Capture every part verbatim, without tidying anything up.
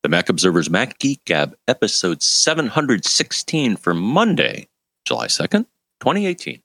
The Mac Observer's Mac Geek Gab, episode seven hundred sixteen for Monday, July second, twenty eighteen.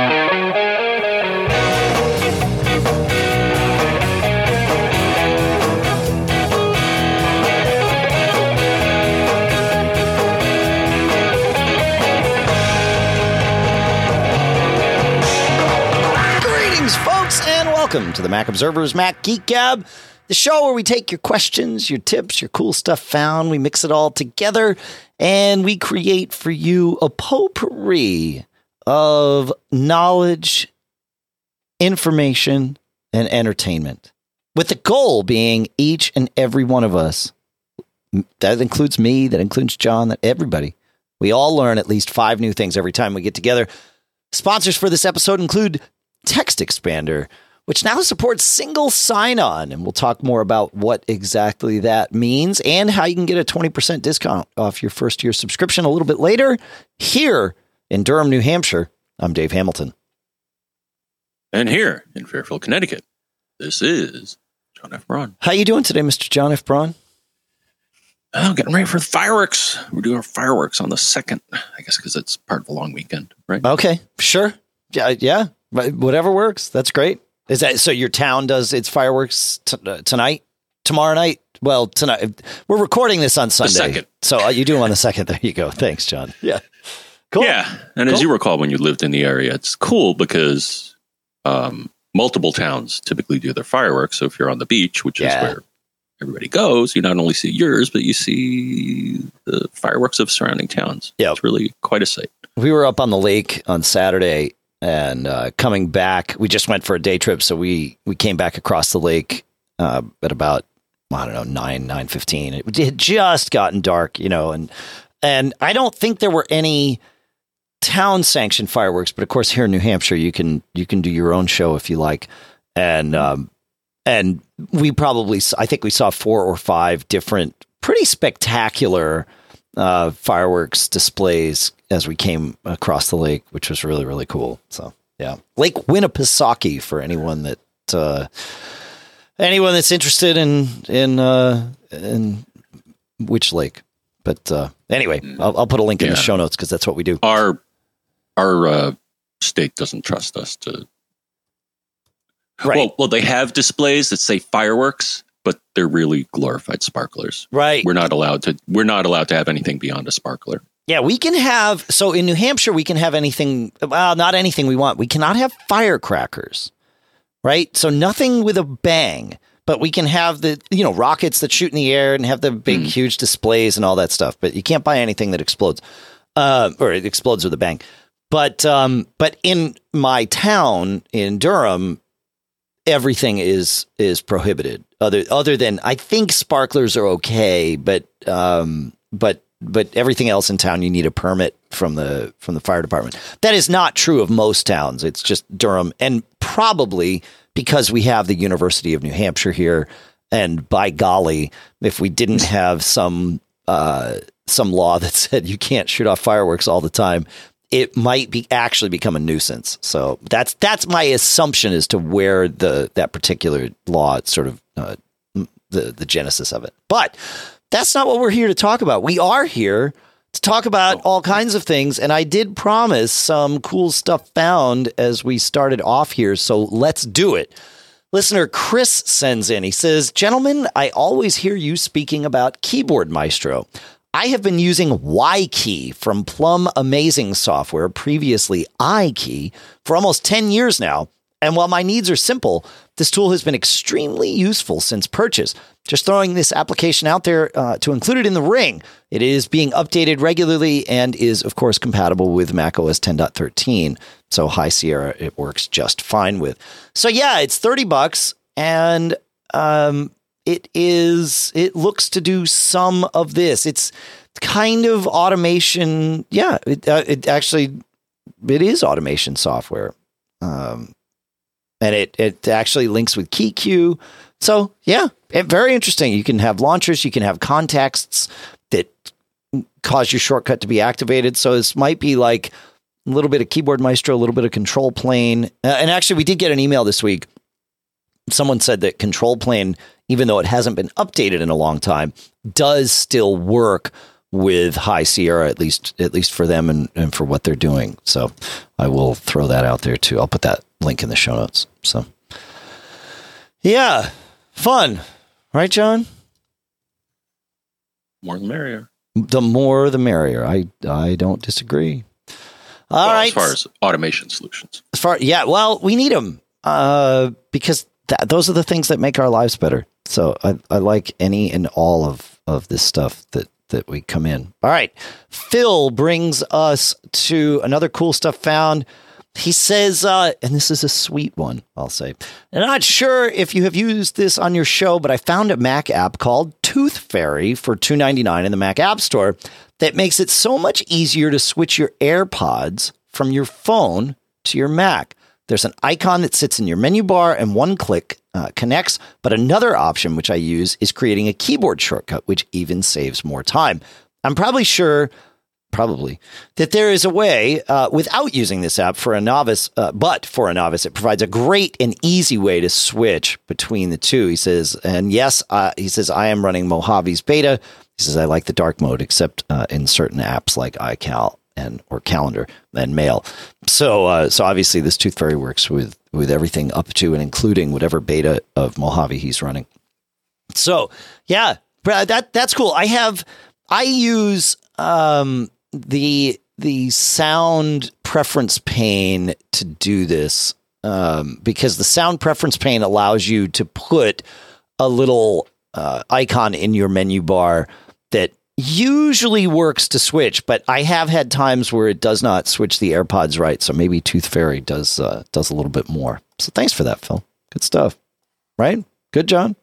Greetings, folks, and welcome to the Mac Observer's Mac Geek Gab, the show where we take your questions, your tips, your cool stuff found, we mix it all together, and we create for you a potpourri of knowledge, information, and entertainment. With the goal being each and every one of us, that includes me, that includes John, that everybody, we all learn at least five new things every time we get together. Sponsors for this episode include Text Expander, which now supports single sign-on, and we'll talk more about what exactly that means and how you can get a twenty percent discount off your first year subscription a little bit later. Here in Durham, New Hampshire, I'm Dave Hamilton. And here in Fairfield, Connecticut, this is John F. Braun. How you doing today, Mister John F. Braun? Oh, getting ready for the fireworks. We're doing our fireworks on the second, I guess, because it's part of a long weekend, right? Okay, sure. Yeah, yeah, whatever works. That's great. Is that so? Your town does its fireworks t- uh, tonight, tomorrow night? Well, tonight. We're recording this on Sunday, the second. So uh, you do them on the second. There you go. Thanks, John. Yeah, cool. Yeah, and cool. As you recall, when you lived in the area, it's cool because um, multiple towns typically do their fireworks. So if you're on the beach, which yeah. is where everybody goes, you not only see yours, but you see the fireworks of surrounding towns. Yeah, it's really quite a sight. We were up on the lake on Saturday. And uh, coming back, we just went for a day trip, so we, we came back across the lake uh, at about, I don't know, nine, nine fifteen. It had just gotten dark, you know, and and I don't think there were any town-sanctioned fireworks, but of course here in New Hampshire, you can you can do your own show if you like. And um, and we probably, I think we saw four or five different pretty spectacular uh, fireworks displays as we came across the lake, which was really, really cool. So, yeah. Lake Winnipesaukee for anyone that, uh, anyone that's interested in, in, uh, in which lake. But, uh, anyway, I'll, I'll put a link in yeah. the show notes because that's what we do. Our, our, uh, state doesn't trust us to, right. Well, well, they have displays that say fireworks, but they're really glorified sparklers. Right. We're not allowed to, we're not allowed to have anything beyond a sparkler. Yeah, we can have, so in New Hampshire, we can have anything, well, not anything we want. We cannot have firecrackers, right? So nothing with a bang, but we can have the, you know, rockets that shoot in the air and have the big, mm. huge displays and all that stuff. But you can't buy anything that explodes, uh, or it explodes with a bang. But, um, but in my town in Durham, everything is, is prohibited other, other than, I think sparklers are okay, but, um, but, But everything else in town, you need a permit from the from the fire department. That is not true of most towns. It's just Durham. And probably because we have the University of New Hampshire here. And by golly, if we didn't have some uh, some law that said you can't shoot off fireworks all the time, it might be actually become a nuisance. So that's that's my assumption as to where the that particular law sort of uh, the the genesis of it. But that's not what we're here to talk about. We are here to talk about all kinds of things, and I did promise some cool stuff found as we started off here, so let's do it. Listener Chris sends in. He says, "Gentlemen, I always hear you speaking about Keyboard Maestro. I have been using Y-Key from Plum Amazing Software, previously iKey, for almost ten years now. And while my needs are simple, this tool has been extremely useful since purchase. Just throwing this application out there uh, to include it in the ring. It is being updated regularly and is, of course, compatible with macOS ten point thirteen. So High Sierra, it works just fine with. So yeah, it's thirty bucks, and um, it is. It looks to do some of this. It's kind of automation. Yeah, it, uh, it actually it is automation software. Um, And it, it actually links with KeyQ. So, yeah, it, very interesting. You can have launchers. You can have contexts that cause your shortcut to be activated. So this might be like a little bit of Keyboard Maestro, a little bit of Control Plane. Uh, and actually, we did get an email this week someone said that Control Plane, even though it hasn't been updated in a long time, does still work with High Sierra, at least at least for them and, and for what they're doing. So I will throw that out there too. I'll put that link in the show notes. So yeah, fun, right, John? More the merrier. The more the merrier. I I don't disagree. All well, right. As far as automation solutions. As far yeah, well, we need them uh, because th- those are the things that make our lives better. So I, I like any and all of, of this stuff that, that we come in. All right. Phil brings us to another cool stuff found. He says, uh, and this is a sweet one, I'll say. I'm not sure if you have used this on your show, but I found a Mac app called Tooth Fairy for two ninety-nine in the Mac App Store that makes it so much easier to switch your AirPods from your phone to your Mac. There's an icon that sits in your menu bar and one click uh, connects. But another option, which I use, is creating a keyboard shortcut, which even saves more time. I'm probably sure... Probably that there is a way uh, without using this app for a novice, uh, but for a novice, it provides a great and easy way to switch between the two. He says, and yes, uh, he says, I am running Mojave's beta. He says, I like the dark mode, except uh, in certain apps like iCal and or Calendar and Mail. So, uh, so obviously this Tooth Fairy works with, with everything up to and including whatever beta of Mojave he's running. So yeah, that that's cool. I have, I use, um, the the sound preference pane to do this um, because the sound preference pane allows you to put a little uh, icon in your menu bar that usually works to switch, but I have had times where it does not switch the AirPods right. So maybe Tooth Fairy does uh, does a little bit more. So thanks for that, Phil. Good stuff. Right? Good, John?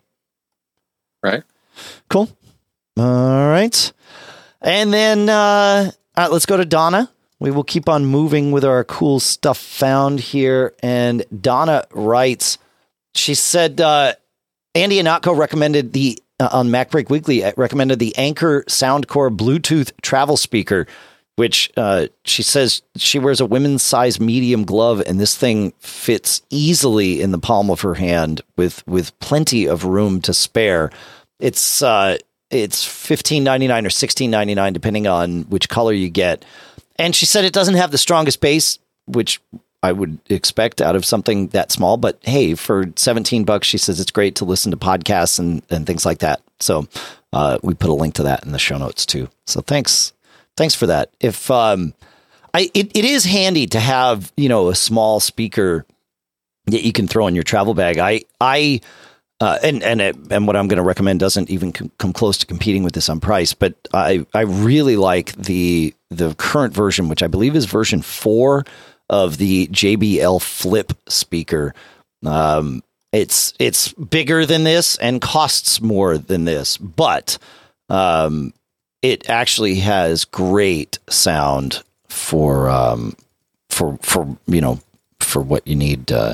Right. Cool. All right. And then uh, all right, let's go to Donna. We will keep on moving with our cool stuff found here. And Donna writes, she said, uh, Andy Anatko recommended the, uh, on MacBreak Weekly, uh, recommended the Anker Soundcore Bluetooth travel speaker, which uh, she says she wears a women's size medium glove, and this thing fits easily in the palm of her hand with, with plenty of room to spare. It's, uh, It's fifteen ninety-nine or sixteen ninety-nine, depending on which color you get. And she said it doesn't have the strongest bass, which I would expect out of something that small. But hey, for seventeen bucks, she says it's great to listen to podcasts and, and things like that. So uh, we put a link to that in the show notes too. So thanks, thanks for that. If um, I, it, it is handy to have, you know, a small speaker that you can throw in your travel bag. I I. Uh, and and it, and what I'm going to recommend doesn't even com- come close to competing with this on price, but I I really like the the current version, which I believe is version four of the J B L Flip speaker. Um, it's it's bigger than this and costs more than this, but um, it actually has great sound for um for for you know for what you need. Uh,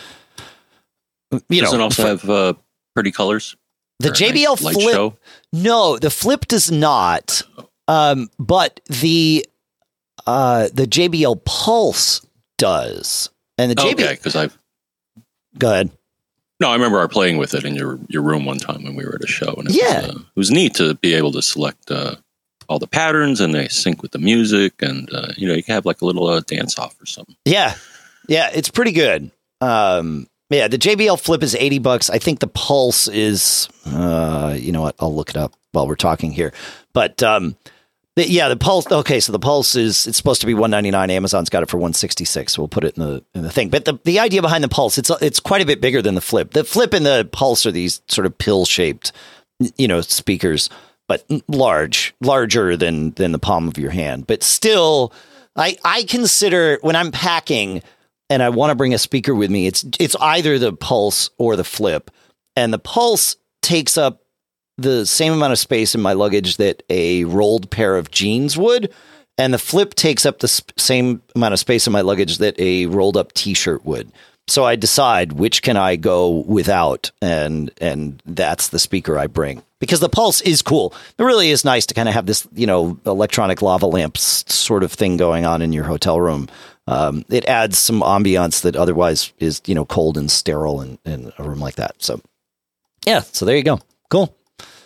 You does know, it also for, have uh, pretty colors? The J B L nice Flip. show? No, the Flip does not. Um, but the uh, the J B L Pulse does, and the J B L. Okay, because I've. Go ahead. No, I remember our playing with it in your your room one time when we were at a show, and it yeah, was, uh, it was neat to be able to select uh, all the patterns, and they sync with the music, and uh, you know you can have like a little uh, dance off or something. Yeah, yeah, it's pretty good. Um, Yeah, the J B L Flip is eighty bucks. I think the Pulse is, uh, you know what? I'll look it up while we're talking here. But um, the, yeah, the Pulse. Okay, so the Pulse is it's supposed to be one ninety-nine. Amazon's got it for one sixty-six. So we'll put it in the in the thing. But the, the idea behind the Pulse, it's it's quite a bit bigger than the Flip. The Flip and the Pulse are these sort of pill shaped, you know, speakers, but large, larger than than the palm of your hand. But still, I I consider when I'm packing and I want to bring a speaker with me, it's it's either the Pulse or the Flip. And the Pulse takes up the same amount of space in my luggage that a rolled pair of jeans would. And the Flip takes up the sp- same amount of space in my luggage that a rolled up T-shirt would. So I decide which can I go without, and and that's the speaker I bring. Because the Pulse is cool. It really is nice to kind of have this, you know, electronic lava lamps sort of thing going on in your hotel room. um, it adds some ambiance that otherwise is, you know, cold and sterile in, in a room like that. So, yeah, so there you go. Cool.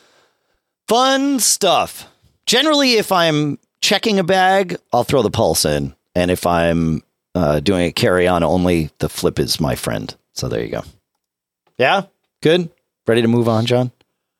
Fun stuff. Generally, if I'm checking a bag, I'll throw the pulse in. And if I'm uh, doing a carry-on only, the flip is my friend. So there you go. Yeah? Good? Ready to move on, John?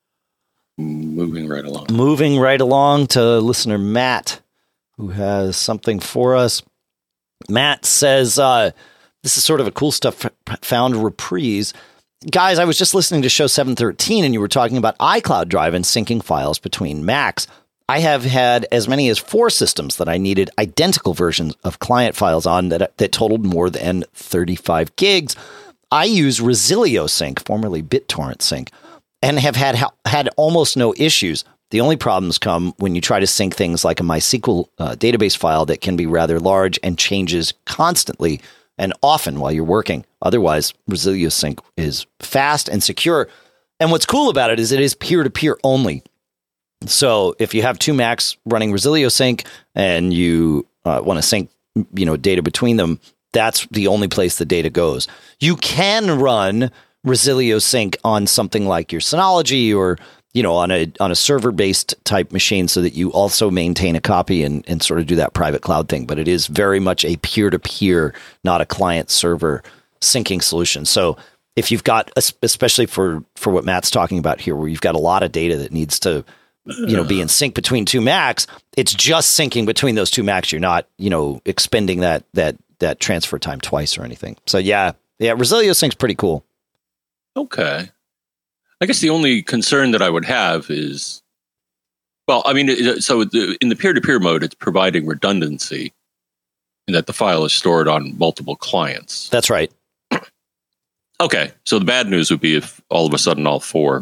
Moving right along. Moving right along to listener Matt, who has something for us. Matt says, uh, this is sort of a cool stuff found reprise. Guys, I was just listening to show seven thirteen, and you were talking about iCloud Drive and syncing files between Macs. I have had as many as four systems that I needed identical versions of client files on that, that totaled more than thirty-five gigs. I use Resilio Sync, formerly BitTorrent Sync, and have had had almost no issues. The only problems come when you try to sync things like a MySQL uh, database file that can be rather large and changes constantly and often while you're working. Otherwise, Resilio Sync is fast and secure. And what's cool about it is it is peer-to-peer only. So if you have two Macs running Resilio Sync and you uh, want to sync, you know, data between them, that's the only place the data goes. You can run Resilio Sync on something like your Synology or, you know, on a on a server-based type machine so that you also maintain a copy and, and sort of do that private cloud thing. But it is very much a peer-to-peer, not a client-server syncing solution. So if you've got, especially for, for what Matt's talking about here, where you've got a lot of data that needs to, you know, be in sync between two Macs, it's just syncing between those two Macs. You're not, you know, expending that that that transfer time twice or anything. So yeah, yeah, Resilio Sync's pretty cool. Okay. I guess the only concern that I would have is, well, I mean, so the, in the peer-to-peer mode, it's providing redundancy in that the file is stored on multiple clients. That's right. Okay. So the bad news would be if all of a sudden all four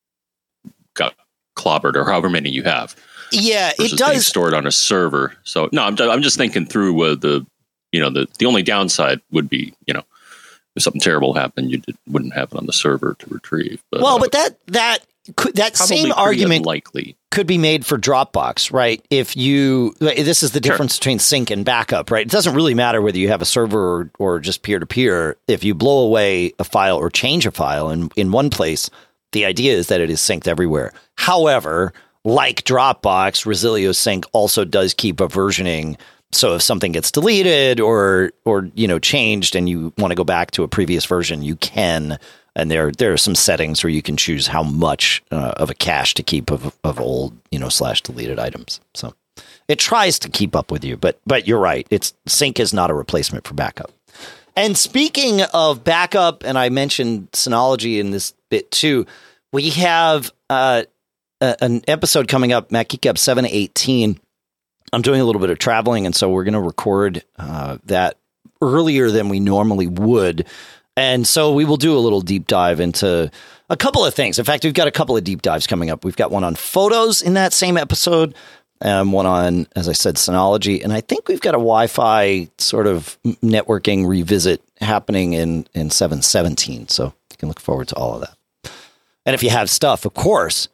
got clobbered or however many you have. Yeah, it does. Being stored on a server. So no, I'm, I'm just thinking through uh, the, you know, the, the only downside would be, you know, if something terrible happened, you did, wouldn't have it on the server to retrieve. But, well, uh, but that that could, that same argument unlikely. could be made for Dropbox, right? If you, this is the difference sure. between sync and backup, right? It doesn't really matter whether you have a server or, or just peer to peer. If you blow away a file or change a file in, in one place, the idea is that it is synced everywhere. However, like Dropbox, Resilio Sync also does keep a versioning. So if something gets deleted or, or, you know, changed and you want to go back to a previous version, you can. And there, there are some settings where you can choose how much uh, of a cache to keep of, of old, you know, slash deleted items. So it tries to keep up with you, but, but you're right. It's sync is not a replacement for backup. And speaking of backup, and I mentioned Synology in this bit too, we have uh, a, an episode coming up, Mac Geek Gab seven eighteen. I'm doing a little bit of traveling, and so we're going to record uh, that earlier than we normally would. And so we will do a little deep dive into a couple of things. In fact, we've got a couple of deep dives coming up. We've got one on photos in that same episode, um, one on, as I said, Synology. And I think we've got a Wi-Fi sort of networking revisit happening in, in seven seventeen. So you can look forward to all of that. And if you have stuff, of course,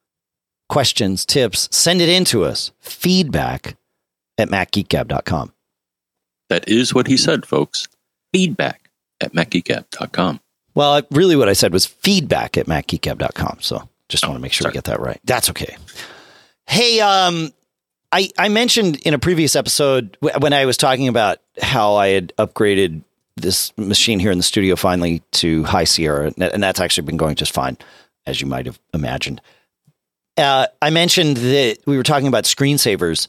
questions, tips, send it in to us. Feedback at mac geek gab dot com. That is what he said, folks. Feedback at mac geek gab dot com. Well, really what I said was feedback at mac geek gab dot com. So just oh, want to make sure sorry. we get that right. That's okay. Hey, um, I, I mentioned in a previous episode when I was talking about how I had upgraded this machine here in the studio finally to High Sierra, and that's actually been going just fine, as you might have imagined. Uh, I mentioned that we were talking about screensavers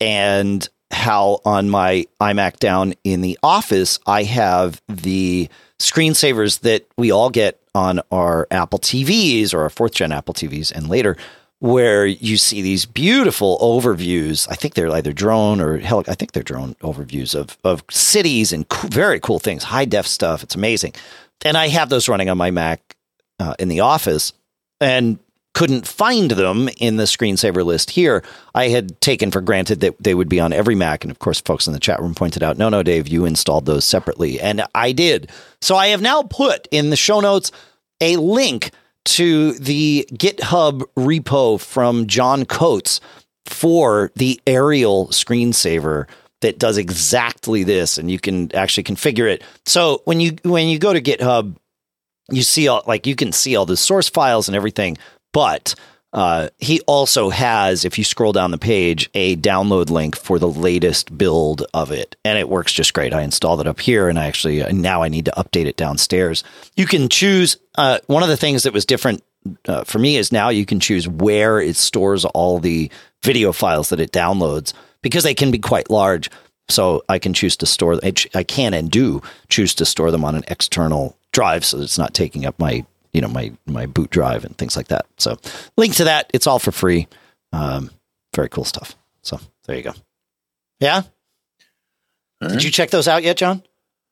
and how on my iMac down in the office, I have the screensavers that we all get on our Apple T Vs or our fourth gen Apple T Vs and later, where you see these beautiful overviews. I think they're either drone or hell, I think they're drone overviews of, of cities and co- very cool things, high def stuff. It's amazing. And I have those running on my Mac uh, in the office and couldn't find them in the screensaver list here. I had taken for granted that they would be on every Mac. And of course, folks in the chat room pointed out, no, no, Dave, you installed those separately. And I did. So I have now put in the show notes a link to the GitHub repo from John Coates for the Arial screensaver that does exactly this, and you can actually configure it. So when you when you go to GitHub, you see all like you can see all the source files and everything, but uh, he also has, if you scroll down the page, a download link for the latest build of it, and it works just great. I installed it up here, and I actually now I need to update it downstairs. You can choose uh, one of the things that was different uh, for me is now you can choose where it stores all the video files that it downloads, because they can be quite large. So I can choose to store, I can and do choose to store them on an external drive, so it's not taking up my, you know, my, my boot drive and things like that. So link to that. It's all for free. Um, very cool stuff. So there you go. Yeah. Right. Did you check those out yet, John?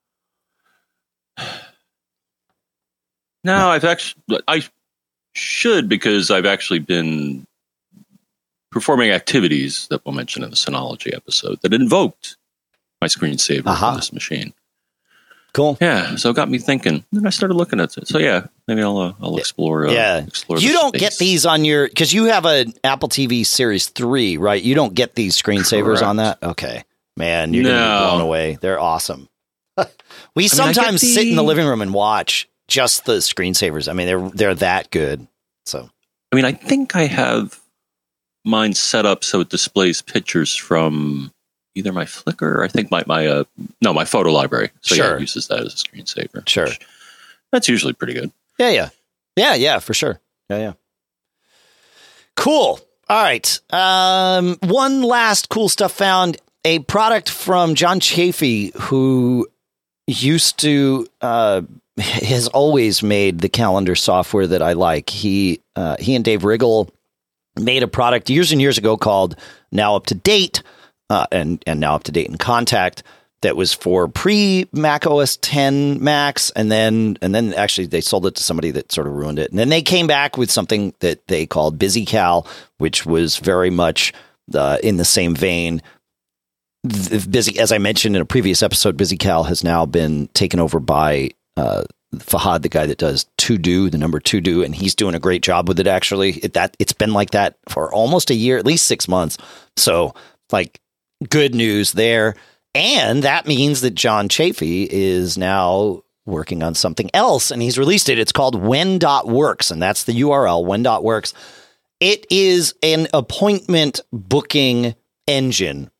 No, I've actually, I should, because I've actually been performing activities that we'll mention in the Synology episode that invoked my screensaver uh-huh. on this machine. Cool. Yeah, so it got me thinking. Then I started looking at it. So yeah, maybe I'll uh, I'll explore. Uh, yeah, explore you don't space. get these on your, because you have an Apple T V Series three, right? You don't get these screensavers Correct. On that. Okay, man, you're no. gonna be blown away. They're awesome. we I sometimes mean, the... sit in the living room and watch just the screensavers. I mean, they're they're that good. So I mean, I think I have mine set up so it displays pictures from either my Flickr or I think my, my uh, no, my photo library. So sure. yeah, it uses that as a screensaver. Sure. That's usually pretty good. Yeah, yeah. Yeah, yeah, for sure. Yeah, yeah. Cool. All right. Um, one last cool stuff found. A product from John Chafee, who used to, uh, has always made the calendar software that I like. He, uh, he and Dave Riggle made a product years and years ago called Now Up to Date, uh, and and Now Up to Date in Contact, that was for pre Mac O S X Macs, and then and then actually they sold it to somebody that sort of ruined it, and then they came back with something that they called BusyCal, which was very much uh, in the same vein. The Busy, as I mentioned in a previous episode, BusyCal has now been taken over by uh, Fahad, the guy that does To Do, the number To Do, and he's doing a great job with it. Actually, it, that it's been like that for almost a year, at least six months. So, like, good news there. And that means that John Chafee is now working on something else, and he's released it. It's called When.Works, and that's the U R L, When.Works. It is an appointment booking engine.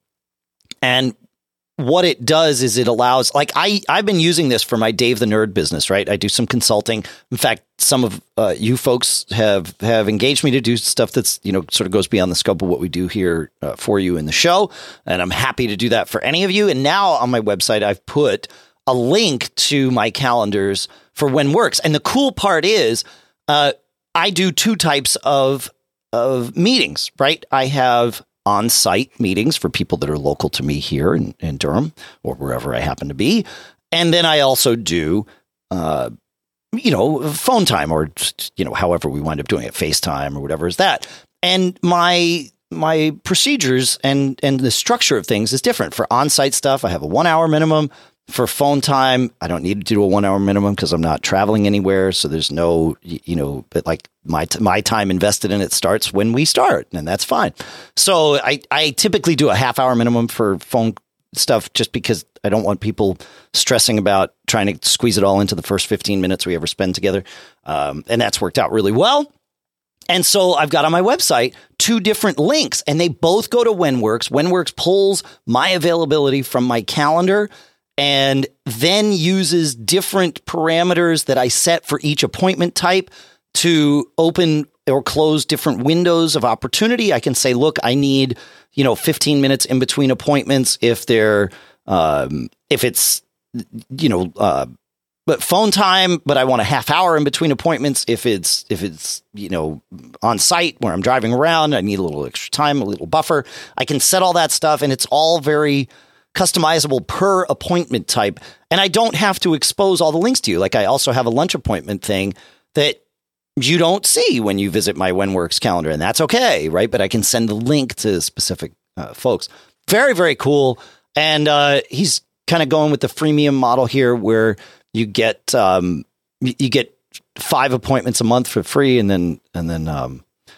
And what it does is it allows, like I, I've been using this for my Dave the Nerd business, right? I do some consulting. In fact, some of uh, you folks have, have engaged me to do stuff that's, you know, sort of goes beyond the scope of what we do here uh, for you in the show. And I'm happy to do that for any of you. And now on my website, I've put a link to my calendars for When Works. And the cool part is uh, I do two types of, of meetings, right? I have on-site meetings for people that are local to me here in, in Durham or wherever I happen to be. And then I also do, uh, you know, phone time or, you know, however we wind up doing it, FaceTime or whatever is that. And my my procedures and, and the structure of things is different. For on-site stuff, I have a one-hour minimum. For phone time, I don't need to do a one hour minimum because I'm not traveling anywhere. So there's no, you know, but like my, t- my time invested in it starts when we start, and that's fine. So I, I typically do a half hour minimum for phone stuff just because I don't want people stressing about trying to squeeze it all into the first fifteen minutes we ever spend together. Um, and that's worked out really well. And so I've got on my website two different links, and they both go to WhenWorks. WhenWorks pulls my availability from my calendar and then uses different parameters that I set for each appointment type to open or close different windows of opportunity. I can say, look, I need, you know, fifteen minutes in between appointments if they're, um, if it's, you know, uh, but phone time, but I want a half hour in between appointments. If it's, if it's, you know, on site where I'm driving around, I need a little extra time, a little buffer. I can set all that stuff, and it's all very customizable per appointment type. And I don't have to expose all the links to you. Like I also have a lunch appointment thing that you don't see when you visit my WhenWorks calendar, and that's okay, right? But I can send the link to specific uh, folks. Very, very cool. And uh, he's kind of going with the freemium model here where you get um, you get five appointments a month for free, and then and then um,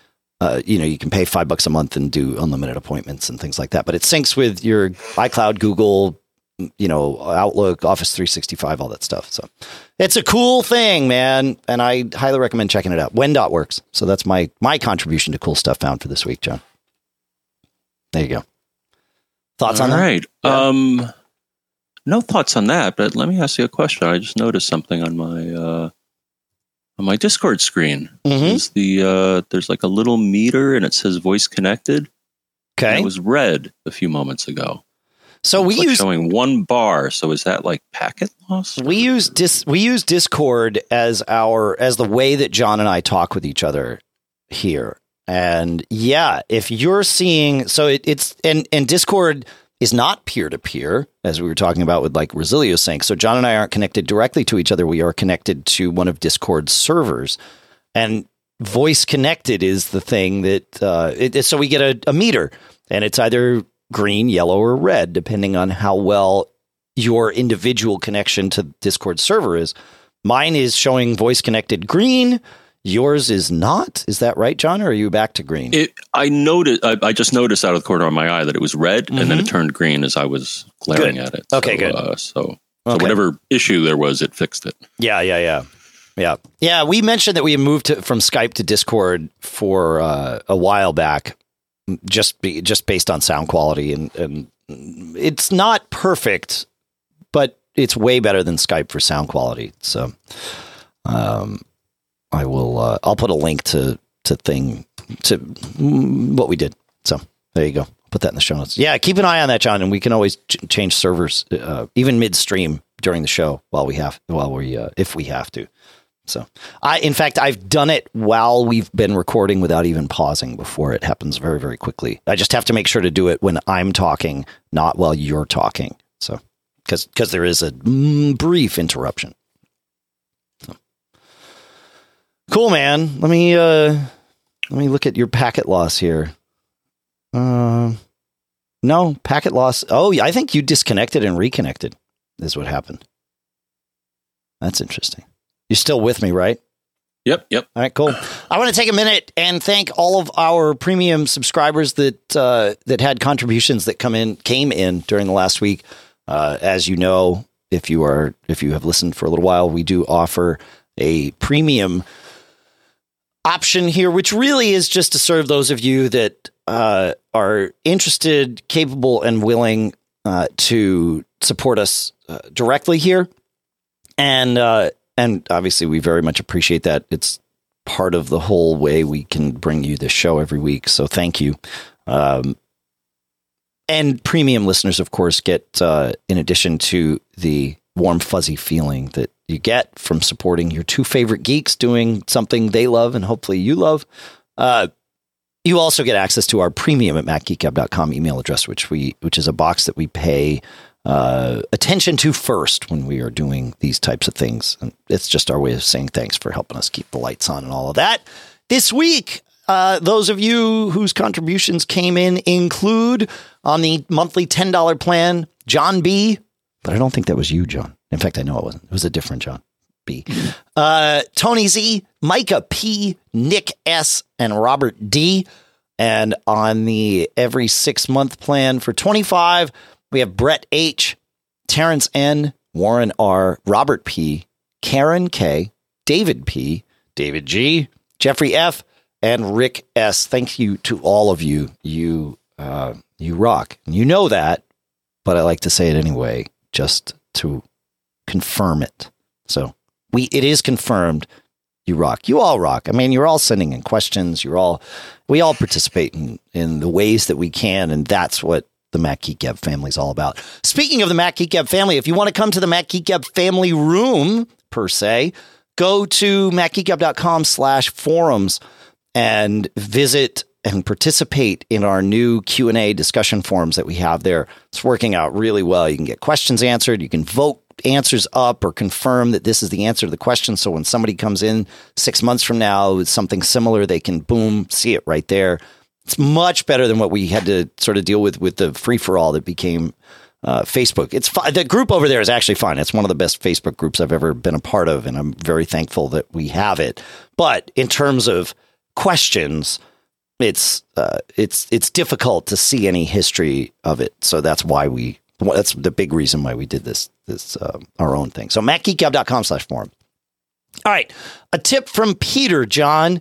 Uh, you know, you can pay five bucks a month and do unlimited appointments and things like that. But it syncs with your iCloud, Google, you know, Outlook, Office three sixty-five, all that stuff. So it's a cool thing, man. And I highly recommend checking it out. Wendot works. So that's my my contribution to cool stuff found for this week, John. There you go. Thoughts all on that? Right. Yeah. Um, no thoughts on that, but let me ask you a question. I just noticed something on my uh, on my Discord screen. Mm-hmm. Is the uh, there's like a little meter and it says voice connected. Okay. And it was red a few moments ago. So we like use showing one bar. So is that like packet loss? We use dis we use Discord as our as the way that John and I talk with each other here. And yeah, if you're seeing so it, it's and and Discord is not peer to peer, as we were talking about with like Resilio Sync. So John and I aren't connected directly to each other. We are connected to one of Discord's servers, and voice connected is the thing that uh, it, so we get a, a meter, and it's either green, yellow, or red, depending on how well your individual connection to Discord server is. Mine is showing voice connected green. Yours is not. Is that right, John? Or are you back to green? It, I noticed. I, I just noticed out of the corner of my eye that it was red, mm-hmm. and then it turned green as I was glaring good. at it. Okay, so, good. Uh, so, okay. so whatever issue there was, it fixed it. Yeah, yeah, yeah, yeah, yeah. We mentioned that we moved to, from Skype to Discord for uh, a while back. Just be, just based on sound quality, and, and it's not perfect, but it's way better than Skype for sound quality. So, um, I will. Uh, I'll put a link to to thing to what we did. So there you go. Put that in the show notes. Yeah, keep an eye on that, John, and we can always ch- change servers uh, even midstream during the show while we have while we uh, if we have to. So I, in fact, I've done it while we've been recording without even pausing before. It happens very, very quickly. I just have to make sure to do it when I'm talking, not while you're talking. So, because, because there is a mm, brief interruption. So. Cool, man. Let me, uh, let me look at your packet loss here. Uh, no packet loss. Oh, I think you disconnected and reconnected is what happened. That's interesting. You're still with me, right? Yep, yep. All right, cool. I want to take a minute and thank all of our premium subscribers that uh, that had contributions that come in came in during the last week. Uh, as you know, if you are if you have listened for a little while, we do offer a premium option here, which really is just to serve those of you that uh, are interested, capable, and willing uh, to support us uh, directly here, and. Uh, And obviously, we very much appreciate that. It's part of the whole way we can bring you this show every week. So thank you. Um, and premium listeners, of course, get, uh, in addition to the warm, fuzzy feeling that you get from supporting your two favorite geeks doing something they love and hopefully you love, uh, you also get access to our premium at mac geek gab dot com email address, which we which is a box that we pay Uh, attention to first when we are doing these types of things. And it's just our way of saying thanks for helping us keep the lights on and all of that. This week, uh, those of you whose contributions came in include on the monthly ten dollars plan, John B. But I don't think that was you, John. In fact, I know it wasn't. It was a different John B. Uh, Tony Z, Micah P, Nick S, and Robert D. And on the every six month plan for twenty-five dollars, we have Brett H, Terrence N, Warren R, Robert P, Karen K, David P, David G, Jeffrey F, and Rick S. Thank you to all of you. You, uh, you rock. And you know that, but I like to say it anyway, just to confirm it. So we, it is confirmed. You rock. You all rock. I mean, you're all sending in questions. You're all, we all participate in, in the ways that we can. And that's what the Mac Geek Gab family is all about. Speaking of the Mac Geek Gab family, if you want to come to the Mac Geek Gab family room, per se, go to mac geek gab dot com slash forums and visit and participate in our new Q and A discussion forums that we have there. It's working out really well. You can get questions answered. You can vote answers up or confirm that this is the answer to the question. So when somebody comes in six months from now with something similar, they can, boom, see it right there. It's much better than what we had to sort of deal with with the free-for-all that became uh, Facebook. It's fun. The group over there is actually fun. It's one of the best Facebook groups I've ever been a part of, and I'm very thankful that we have it. But in terms of questions, it's uh, it's it's difficult to see any history of it. So that's why we that's the big reason why we did this this uh, our own thing. So mac geek gab dot com slash forum. All right, a tip from Peter, John.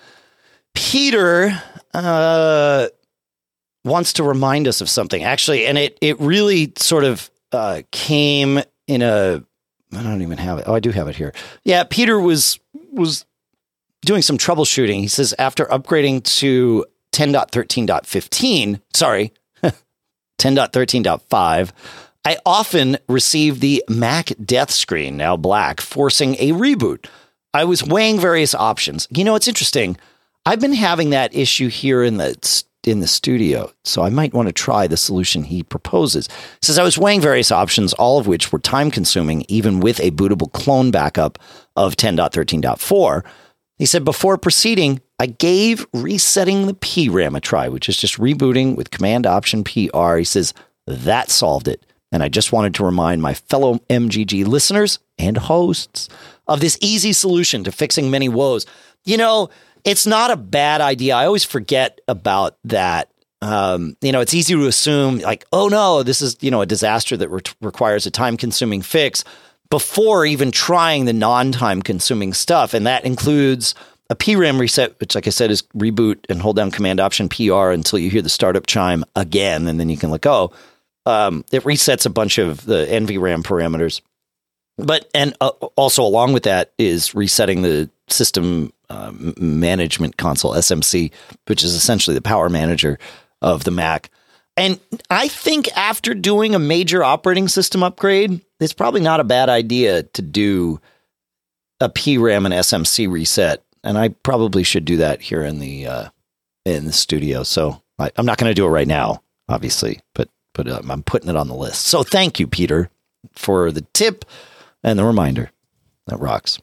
Peter uh, wants to remind us of something, actually, and it it really sort of uh, came in a. I don't even have it. Oh, I do have it here. Yeah, Peter was was doing some troubleshooting. He says after upgrading to ten point thirteen point fifteen, sorry, ten point thirteen point five, I often receive the Mac death screen, now black, forcing a reboot. I was weighing various options. You know, it's interesting. I've been having that issue here in the in the studio, so I might want to try the solution he proposes. He says, I was weighing various options, all of which were time-consuming, even with a bootable clone backup of ten point thirteen point four. He said, before proceeding, I gave resetting the P RAM a try, which is just rebooting with Command-Option-P R. He says, that solved it. And I just wanted to remind my fellow M G G listeners and hosts of this easy solution to fixing many woes. You know, it's not a bad idea. I always forget about that. Um, you know, it's easy to assume like, oh no, this is, you know, a disaster that re- requires a time consuming fix before even trying the non-time consuming stuff. And that includes a P RAM reset, which like I said, is reboot and hold down Command Option P R until you hear the startup chime again. And then you can let go. Um, it resets a bunch of the N V RAM parameters. But, and uh, also along with that is resetting the system uh, management console, S M C, which is essentially the power manager of the Mac. And I think after doing a major operating system upgrade, it's probably not a bad idea to do a P RAM and S M C reset. And I probably should do that here in the, uh, in the studio. So I, I'm not going to do it right now, obviously, but, but um, I'm putting it on the list. So thank you, Peter, for the tip and the reminder. That rocks.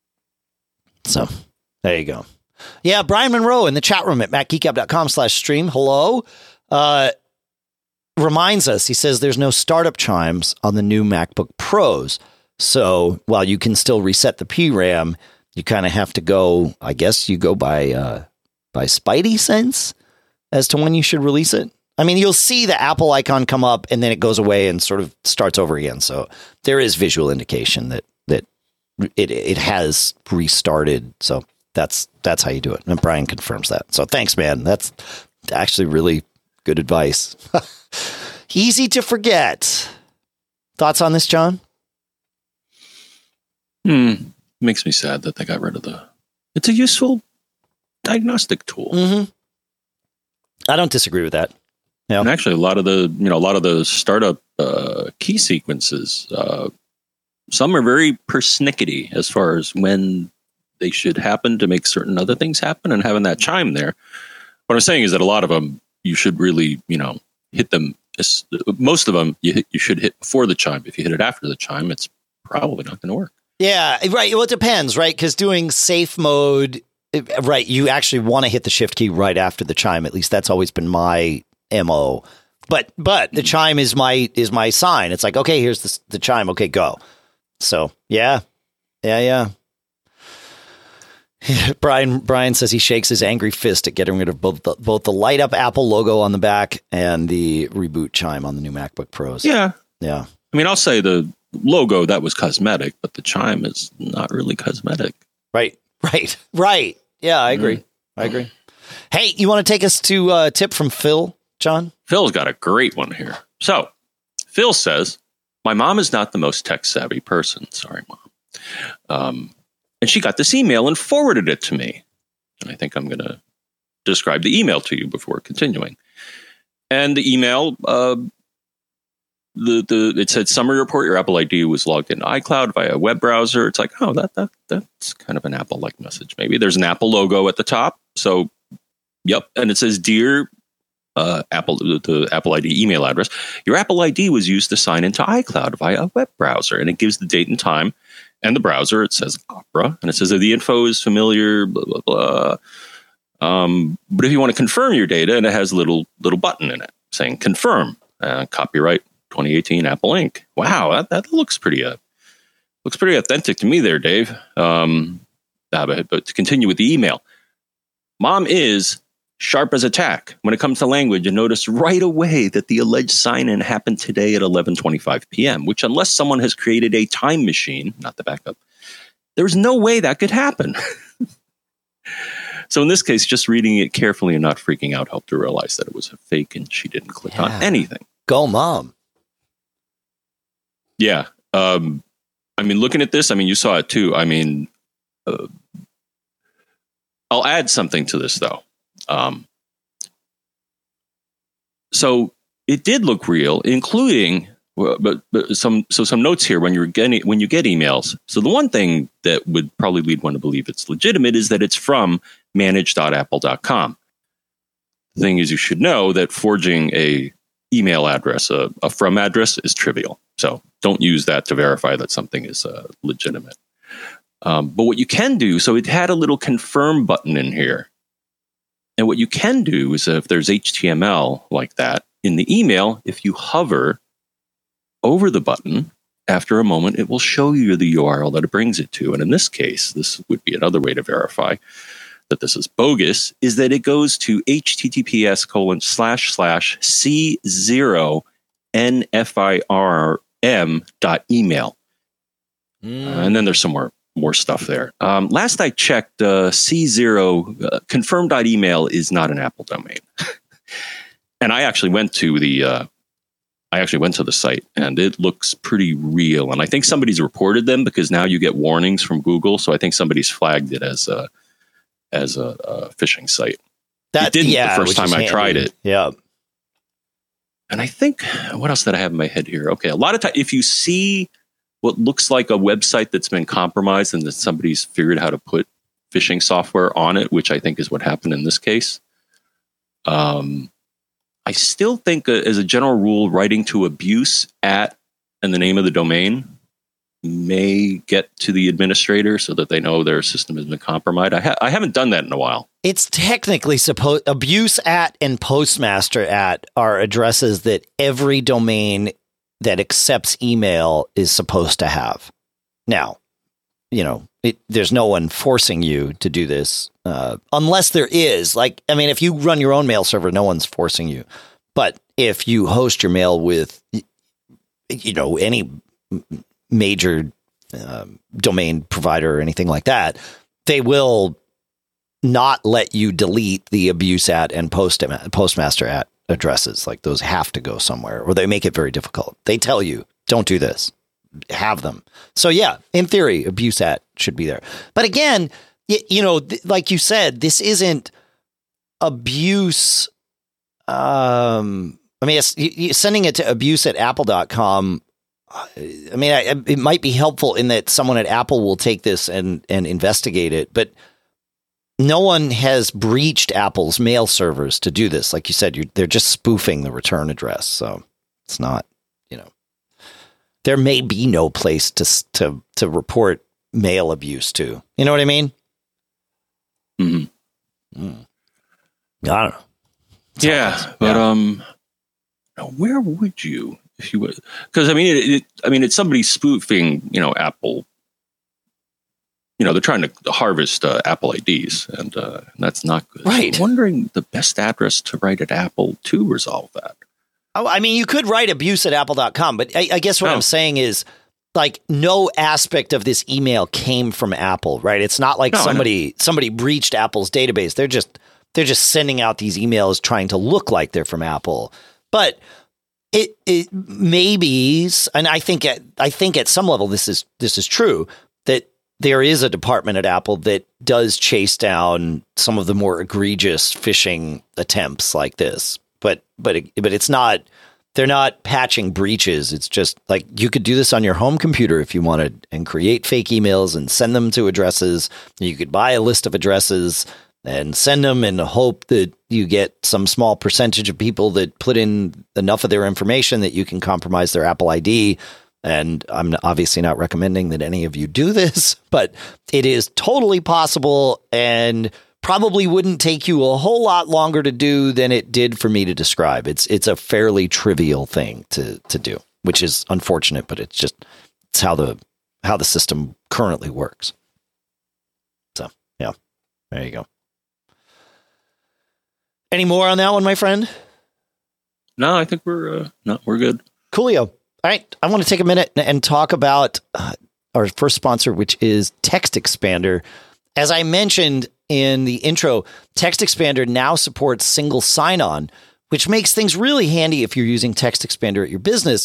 So there you go. Yeah, Brian Monroe in the chat room at mac geek gab dot com slash stream. Hello. Uh, reminds us, he says there's no startup chimes on the new MacBook Pros. So while you can still reset the P RAM, you kind of have to go, I guess you go by uh, by Spidey sense as to when you should release it. I mean, you'll see the Apple icon come up and then it goes away and sort of starts over again. So there is visual indication that that it it has restarted. So that's that's how you do it. And Brian confirms that. So thanks, man. That's actually really good advice. Easy to forget. Thoughts on this, John? Hmm. Makes me sad that they got rid of the. It's a useful diagnostic tool. Mm-hmm. I don't disagree with that. Yeah. And actually, a lot of the you know a lot of the startup uh, key sequences, uh, some are very persnickety as far as when they should happen to make certain other things happen, and having that chime there. What I'm saying is that a lot of them you should really you know hit them. Most of them you hit, you should hit before the chime. If you hit it after the chime, it's probably not going to work. Yeah, right. Well, it depends, right? Because doing safe mode, right, you actually want to hit the shift key right after the chime. At least that's always been my M O. But but the chime is my is my sign. It's like, okay, here's the the chime. Okay, go. So yeah, yeah, yeah. Brian Brian says he shakes his angry fist at getting rid of both the, both the light up Apple logo on the back and the reboot chime on the new MacBook Pros. Yeah, yeah. I mean, I'll say the logo, that was cosmetic, but the chime is not really cosmetic. Right, right, right. Yeah, I agree. Mm. I agree. Hey, you want to take us to a tip from Phil, John? Phil's got a great one here. So, Phil says, my mom is not the most tech-savvy person. Sorry, Mom. Um, and she got this email and forwarded it to me. And I think I'm going to describe the email to you before continuing. And the email... Uh, The the it said summary report. Your Apple I D was logged into iCloud via a web browser. It's like, oh, that that that's kind of an Apple-like message. Maybe there's an Apple logo at the top. So, yep, and it says, "Dear uh, Apple," the Apple I D email address. Your Apple I D was used to sign into iCloud via a web browser, and it gives the date and time and the browser. It says Opera, and it says that the info is familiar. Blah blah blah. Um, but if you want to confirm your data, and it has a little little button in it saying "Confirm." Uh, copyright twenty eighteen Apple Incorporated. Wow, that, that looks pretty uh, looks pretty authentic to me there, Dave. Um, uh, but, but to continue with the email, Mom is Sharp as a tack when it comes to language, and notice right away that the alleged sign-in happened today at eleven twenty-five p.m., which unless someone has created a time machine, not the backup, there's no way that could happen. So in this case, just reading it carefully and not freaking out helped her realize that it was a fake and she didn't click yeah. on anything. Go, Mom. Yeah. Um, I mean, looking at this, I mean, you saw it too. I mean, uh, I'll add something to this, though. Um, so it did look real, including, but, but some so some notes here when you're getting when you get emails. So the one thing that would probably lead one to believe it's legitimate is that it's from manage dot apple dot com. The thing is, you should know that forging a email address, a, a from address, is trivial. So don't use that to verify that something is uh, legitimate. Um, but what you can do, so it had a little confirm button in here. And what you can do is if there's H T M L like that in the email, if you hover over the button, after a moment, it will show you the U R L that it brings it to. And in this case, this would be another way to verify that this is bogus, is that it goes to https colon slash slash c zero nfirm dot email. Mm. Uh, and then there's some more more stuff there. Um, last I checked, uh, C zero uh, confirm.email is not an Apple domain. And I actually went to the uh, I actually went to the site and it looks pretty real. And I think somebody's reported them because now you get warnings from Google. So I think somebody's flagged it as a as a, a phishing site. That it didn't yeah, the first time I handy. tried it. Yeah. And I think, what else did I have in my head here? Okay, a lot of times if you see what looks like a website that's been compromised and that somebody's figured out how to put phishing software on it, which I think is what happened in this case. Um, I still think uh, as a general rule, writing to abuse at and the name of the domain may get to the administrator so that they know their system has been compromised. I, ha- I haven't done that in a while. It's technically supposed abuse at and postmaster at are addresses that every domain that accepts email is supposed to have. Now, you know, it, there's no one forcing you to do this, uh, unless there is. Like, I mean, if you run your own mail server, no one's forcing you. But if you host your mail with, you know, any major uh, domain provider or anything like that, they will not let you delete the abuse at and post postmaster at addresses. Like those have to go somewhere, or they make it very difficult. They tell you, don't do this, have them. So yeah, in theory, abuse at should be there. But again, you, you know, th- like you said, this isn't abuse. Um, I mean, it's, you, you sending it to abuse at apple dot com. I mean, I, it might be helpful in that someone at Apple will take this and, and investigate it, but no one has breached Apple's mail servers to do this. Like you said, you're, they're just spoofing the return address. So it's not, you know, there may be no place to to to report mail abuse to. You know what I mean? Mm-hmm. Mm. I don't know. It's yeah, but yeah. um, where would you if you would? Because I mean, it, it, I mean, it's somebody spoofing, you know, Apple. You know, they're trying to harvest uh, Apple I Ds, and, uh, and that's not good. Right. So I'm wondering the best address to write at Apple to resolve that. Oh, I mean, you could write abuse at apple dot com, but I, I guess what oh. I'm saying is, like, no aspect of this email came from Apple, right? It's not like no, somebody somebody breached Apple's database. They're just they're just sending out these emails trying to look like they're from Apple. But it it maybe, and I think at I think at some level this is this is true, that there is a department at Apple that does chase down some of the more egregious phishing attempts like this. But but it, but it's not, they're not patching breaches. It's just like you could do this on your home computer if you wanted and create fake emails and send them to addresses. You could buy a list of addresses and send them and hope that you get some small percentage of people that put in enough of their information that you can compromise their Apple I D. And I'm obviously not recommending that any of you do this, but it is totally possible and probably wouldn't take you a whole lot longer to do than it did for me to describe. It's it's a fairly trivial thing to to do, which is unfortunate, but it's just it's how the how the system currently works. So, yeah, there you go. Any more on that one, my friend? No, I think we're uh, no, we're good. Coolio. All right. I want to take a minute and talk about uh, our first sponsor, which is Text Expander. As I mentioned in the intro, Text Expander now supports single sign-on, which makes things really handy if you're using Text Expander at your business,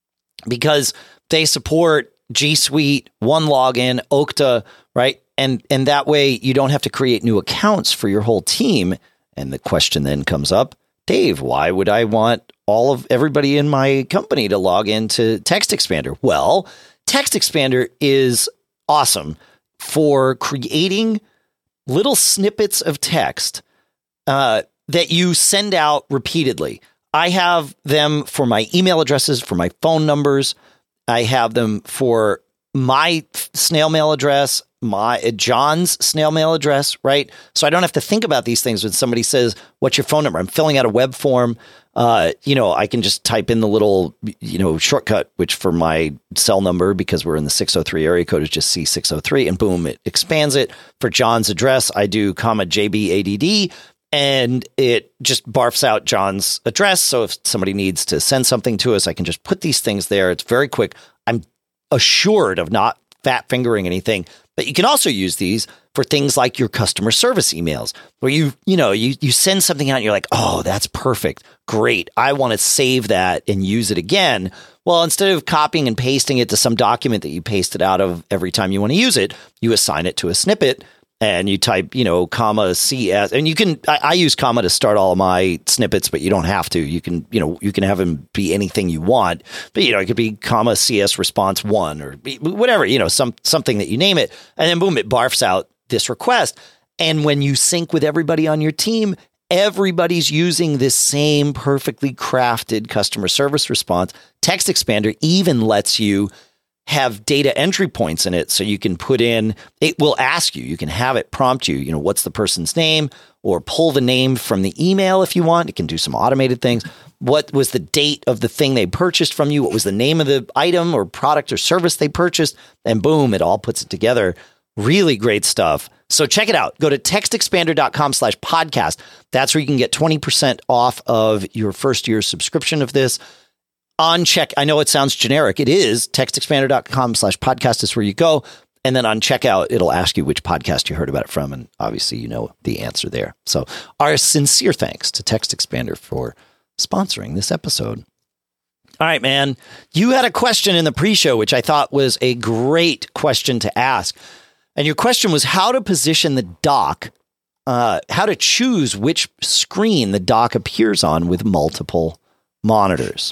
because they support G Suite, OneLogin, Okta, right? And and that way you don't have to create new accounts for your whole team. And the question then comes up, Dave, why would I want all of everybody in my company to log into Text Expander? Well, Text Expander is awesome for creating little snippets of text uh, that you send out repeatedly. I have them for my email addresses, for my phone numbers. I have them for my snail mail address, my uh, John's snail mail address, right? So I don't have to think about these things when somebody says, what's your phone number? I'm filling out a web form. Uh, you know, I can just type in the little, you know, shortcut, which for my cell number, because we're in the six oh three area code, is just C six oh three, and boom, it expands it. For John's address, I do comma J B A D D, and it just barfs out John's address. So if somebody needs to send something to us, I can just put these things there. It's very quick. I'm assured of not fat fingering anything, but you can also use these for things like your customer service emails, where you, you know, you, you send something out and you're like, oh, that's perfect. Great. I want to save that and use it again. Well, instead of copying and pasting it to some document that you pasted out of every time you want to use it, you assign it to a snippet. And you type, you know, comma C S, and you can, I, I use comma to start all of my snippets, but you don't have to. You can, you know, you can have them be anything you want, but, you know, it could be comma C S response one or whatever, you know, some, something that you name it. And then boom, it barfs out this request. And when you sync with everybody on your team, everybody's using this same perfectly crafted customer service response. Text Expander even lets you have data entry points in it, so you can put in, it will ask you, you can have it prompt you, you know, what's the person's name, or pull the name from the email if you want. It can do some automated things. What was the date of the thing they purchased from you? What was the name of the item or product or service they purchased? And boom, it all puts it together. Really great stuff. So check it out. Go to textexpander.com slash podcast. That's where you can get twenty percent off of your first year subscription of this. On check, I know it sounds generic. It is. textexpander.com slash podcast is where you go. And then on checkout, it'll ask you which podcast you heard about it from. And obviously, you know the answer there. So our sincere thanks to Text Expander for sponsoring this episode. All right, man. You had a question in the pre-show, which I thought was a great question to ask. And your question was how to position the dock, uh, how to choose which screen the dock appears on with multiple monitors.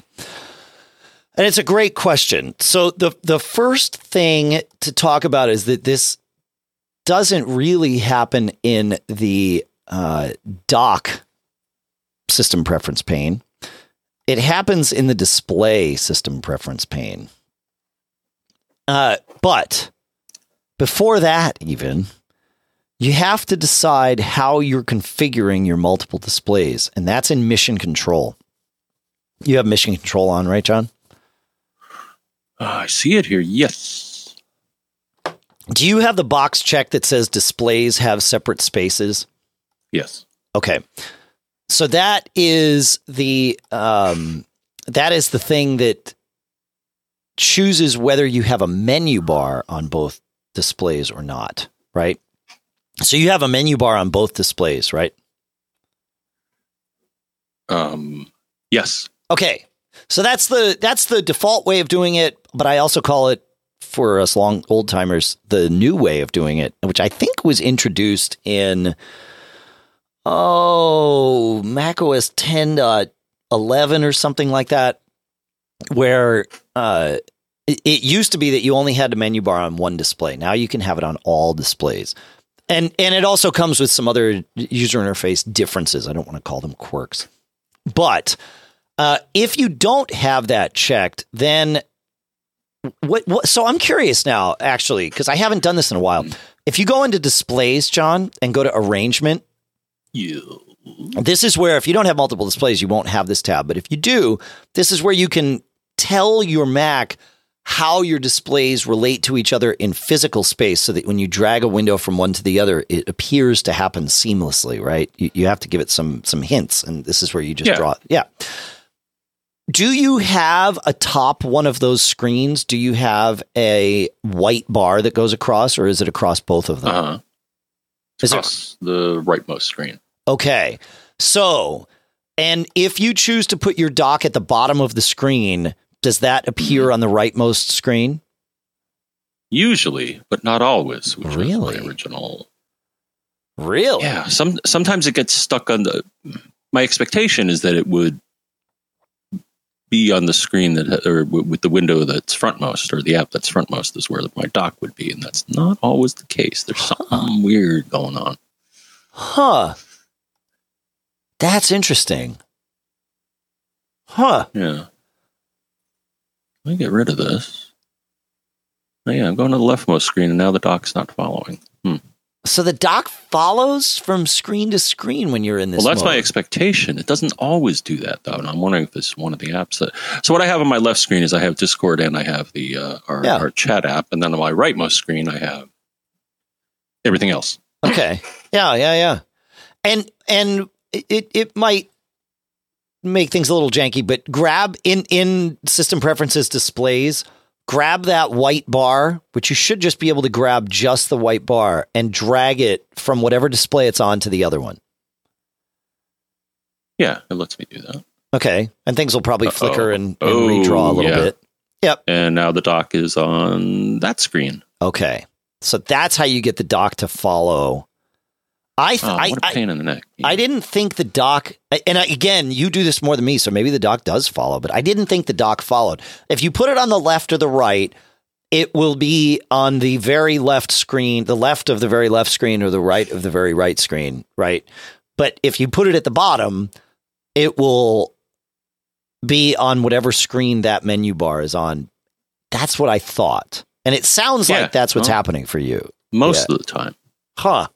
And it's a great question. So the the first thing to talk about is that this doesn't really happen in the uh, dock system preference pane. It happens in the display system preference pane. Uh, but before that, even, you have to decide how you're configuring your multiple displays, and that's in Mission Control. You have Mission Control on, right, John? Uh, I see it here. Yes. Do you have the box check that says displays have separate spaces? Yes. Okay. So that is the um, that is the thing that chooses whether you have a menu bar on both displays or not, right? So you have a menu bar on both displays, right? Um. Yes. Okay. So that's the that's the default way of doing it, but I also call it, for us long old timers, the new way of doing it, which I think was introduced in oh macOS ten point eleven or something like that, where uh, it, it used to be that you only had a menu bar on one display. Now you can have it on all displays, and and it also comes with some other user interface differences. I don't want to call them quirks, but Uh, if you don't have that checked, then what, what? So I'm curious now, actually, because I haven't done this in a while. If you go into displays, John, and go to arrangement, yeah. This is where, if you don't have multiple displays, you won't have this tab. But if you do, this is where you can tell your Mac how your displays relate to each other in physical space so that when you drag a window from one to the other, it appears to happen seamlessly, right? You, you have to give it some some hints, and this is where you just yeah. draw it. Yeah. Do you have atop one of those screens, do you have a white bar that goes across, or is it across both of them? Uh-huh. Is across it the rightmost screen? Okay. So, and if you choose to put your dock at the bottom of the screen, does that appear mm-hmm. on the rightmost screen? Usually, but not always, which really? is my original. Really? Yeah. Some sometimes it gets stuck on the. My expectation is that it would be on the screen that, or with the window that's frontmost, or the app that's frontmost, is where my dock would be, and that's not always the case. There's something huh. weird going on. Huh. That's interesting. Huh. Yeah. Let me get rid of this. Oh, yeah, I'm going to the leftmost screen, and now the dock's not following. Hmm. So the dock follows from screen to screen when you're in this Well, that's mode. my expectation. It doesn't always do that, though, and I'm wondering if this is one of the apps that... So what I have on my left screen is I have Discord and I have the uh, our, yeah. our chat app, and then on my rightmost screen I have everything else. Okay. Yeah, yeah, yeah. And and it it might make things a little janky, but grab in, in system preferences displays, grab that white bar, which you should just be able to grab just the white bar and drag it from whatever display it's on to the other one. Yeah, it lets me do that. Okay. And things will probably Uh-oh. flicker and, and oh, redraw a little yeah. bit. Yep. And now the dock is on that screen. Okay. So that's how you get the dock to follow. I, th- oh, I, what a pain I, in the neck. Yeah. I didn't think the dock, and I, again, you do this more than me, so maybe the dock does follow, but I didn't think the dock followed. If you put it on the left or the right, it will be on the very left screen, the left of the very left screen or the right of the very right screen, right? But if you put it at the bottom, it will be on whatever screen that menu bar is on. That's what I thought. And it sounds yeah, like that's what's well, happening for you. Most yeah. of the time. Huh.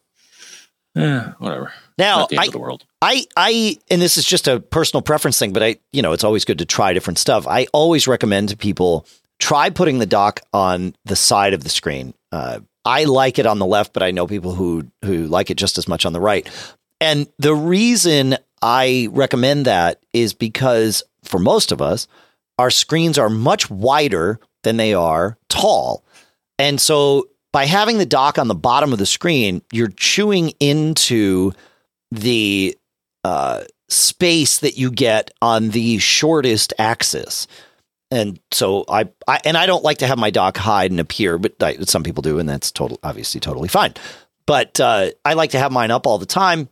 Yeah, whatever. Now, Not the end I, of the world. I, I, and this is just a personal preference thing, but I, you know, it's always good to try different stuff. I always recommend to people try putting the dock on the side of the screen. Uh, I like it on the left, but I know people who who like it just as much on the right. And the reason I recommend that is because for most of us, our screens are much wider than they are tall, and so by having the dock on the bottom of the screen, you're chewing into the uh, space that you get on the shortest axis. And so I, I, and I don't like to have my dock hide and appear, but I, some people do, and that's total, obviously totally fine. But uh, I like to have mine up all the time.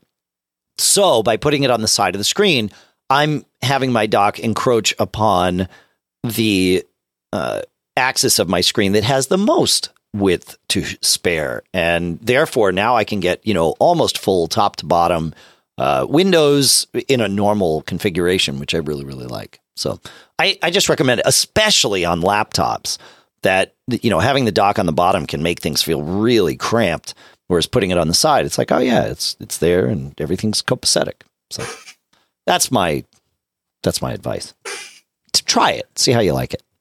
So by putting it on the side of the screen, I'm having my dock encroach upon the uh, axis of my screen that has the most width to spare, and therefore now I can get, you know, almost full top to bottom uh, windows in a normal configuration, which I really, really like. So I, I just recommend it, especially on laptops, that, you know, having the dock on the bottom can make things feel really cramped, whereas putting it on the side, it's like, oh yeah, it's it's there and everything's copacetic. So that's my that's my advice. To try it, see how you like it.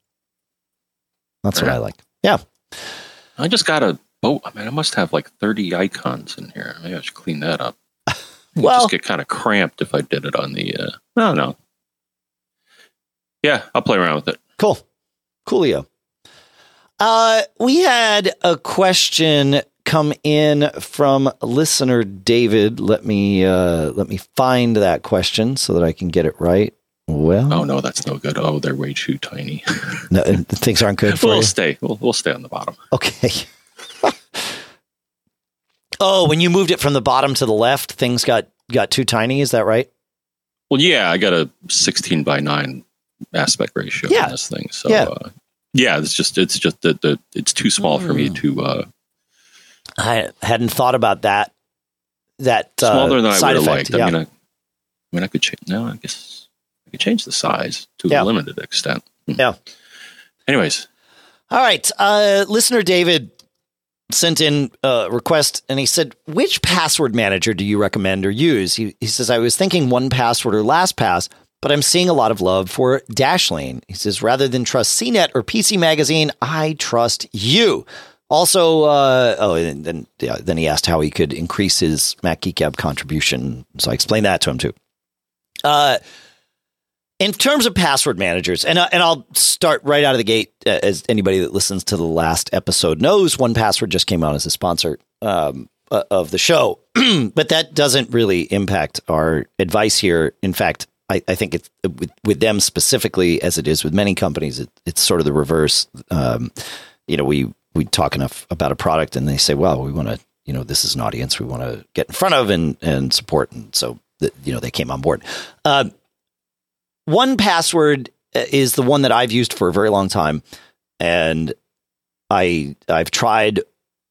That's what I like. Yeah. I just got a oh, I mean, I must have like thirty icons in here. Maybe I should clean that up. Well, just get kind of cramped if I did it on the. Uh, no, no. Yeah, I'll play around with it. Cool, coolio. Uh, we had a question come in from listener David. Let me uh, let me find that question so that I can get it right. Well, oh no, that's no good. Oh, they're way too tiny. No, things aren't good for we'll you. Stay. We'll we'll stay on the bottom. Okay. Oh, when you moved it from the bottom to the left, things got got too tiny. Is that right? Well, yeah, I got a sixteen by nine aspect ratio yeah. on this thing. So yeah, uh, yeah it's just it's just that the, it's too small mm. for me to. Uh, I hadn't thought about that. That uh, smaller than I would have liked. Yeah. I mean, I, I mean, I could change. No, I guess I could change the size to yeah. a limited extent. Hmm. Yeah. Anyways, all right. Uh, listener David sent in a request, and he said, "Which password manager do you recommend or use?" He, he says, "I was thinking one Password or LastPass, but I'm seeing a lot of love for Dashlane. He says, rather than trust C net or P C Magazine, I trust you. Also, uh, oh, and then yeah, then he asked how he could increase his Mac Geek Gab contribution. So I explained that to him too. Uh, in terms of password managers, and uh, and I'll start right out of the gate, uh, as anybody that listens to the last episode knows, one Password just came out as a sponsor um, uh, of the show, but that doesn't really impact our advice here. In fact, I, I think it's with, with them specifically, as it is with many companies, it, it's sort of the reverse. Um, you know, we. we talk enough about a product and they say, well, we want to, you know, this is an audience we want to get in front of and, and support. And so, the, you know, they came on board. Uh, one Password is the one that I've used for a very long time. And I, I've tried,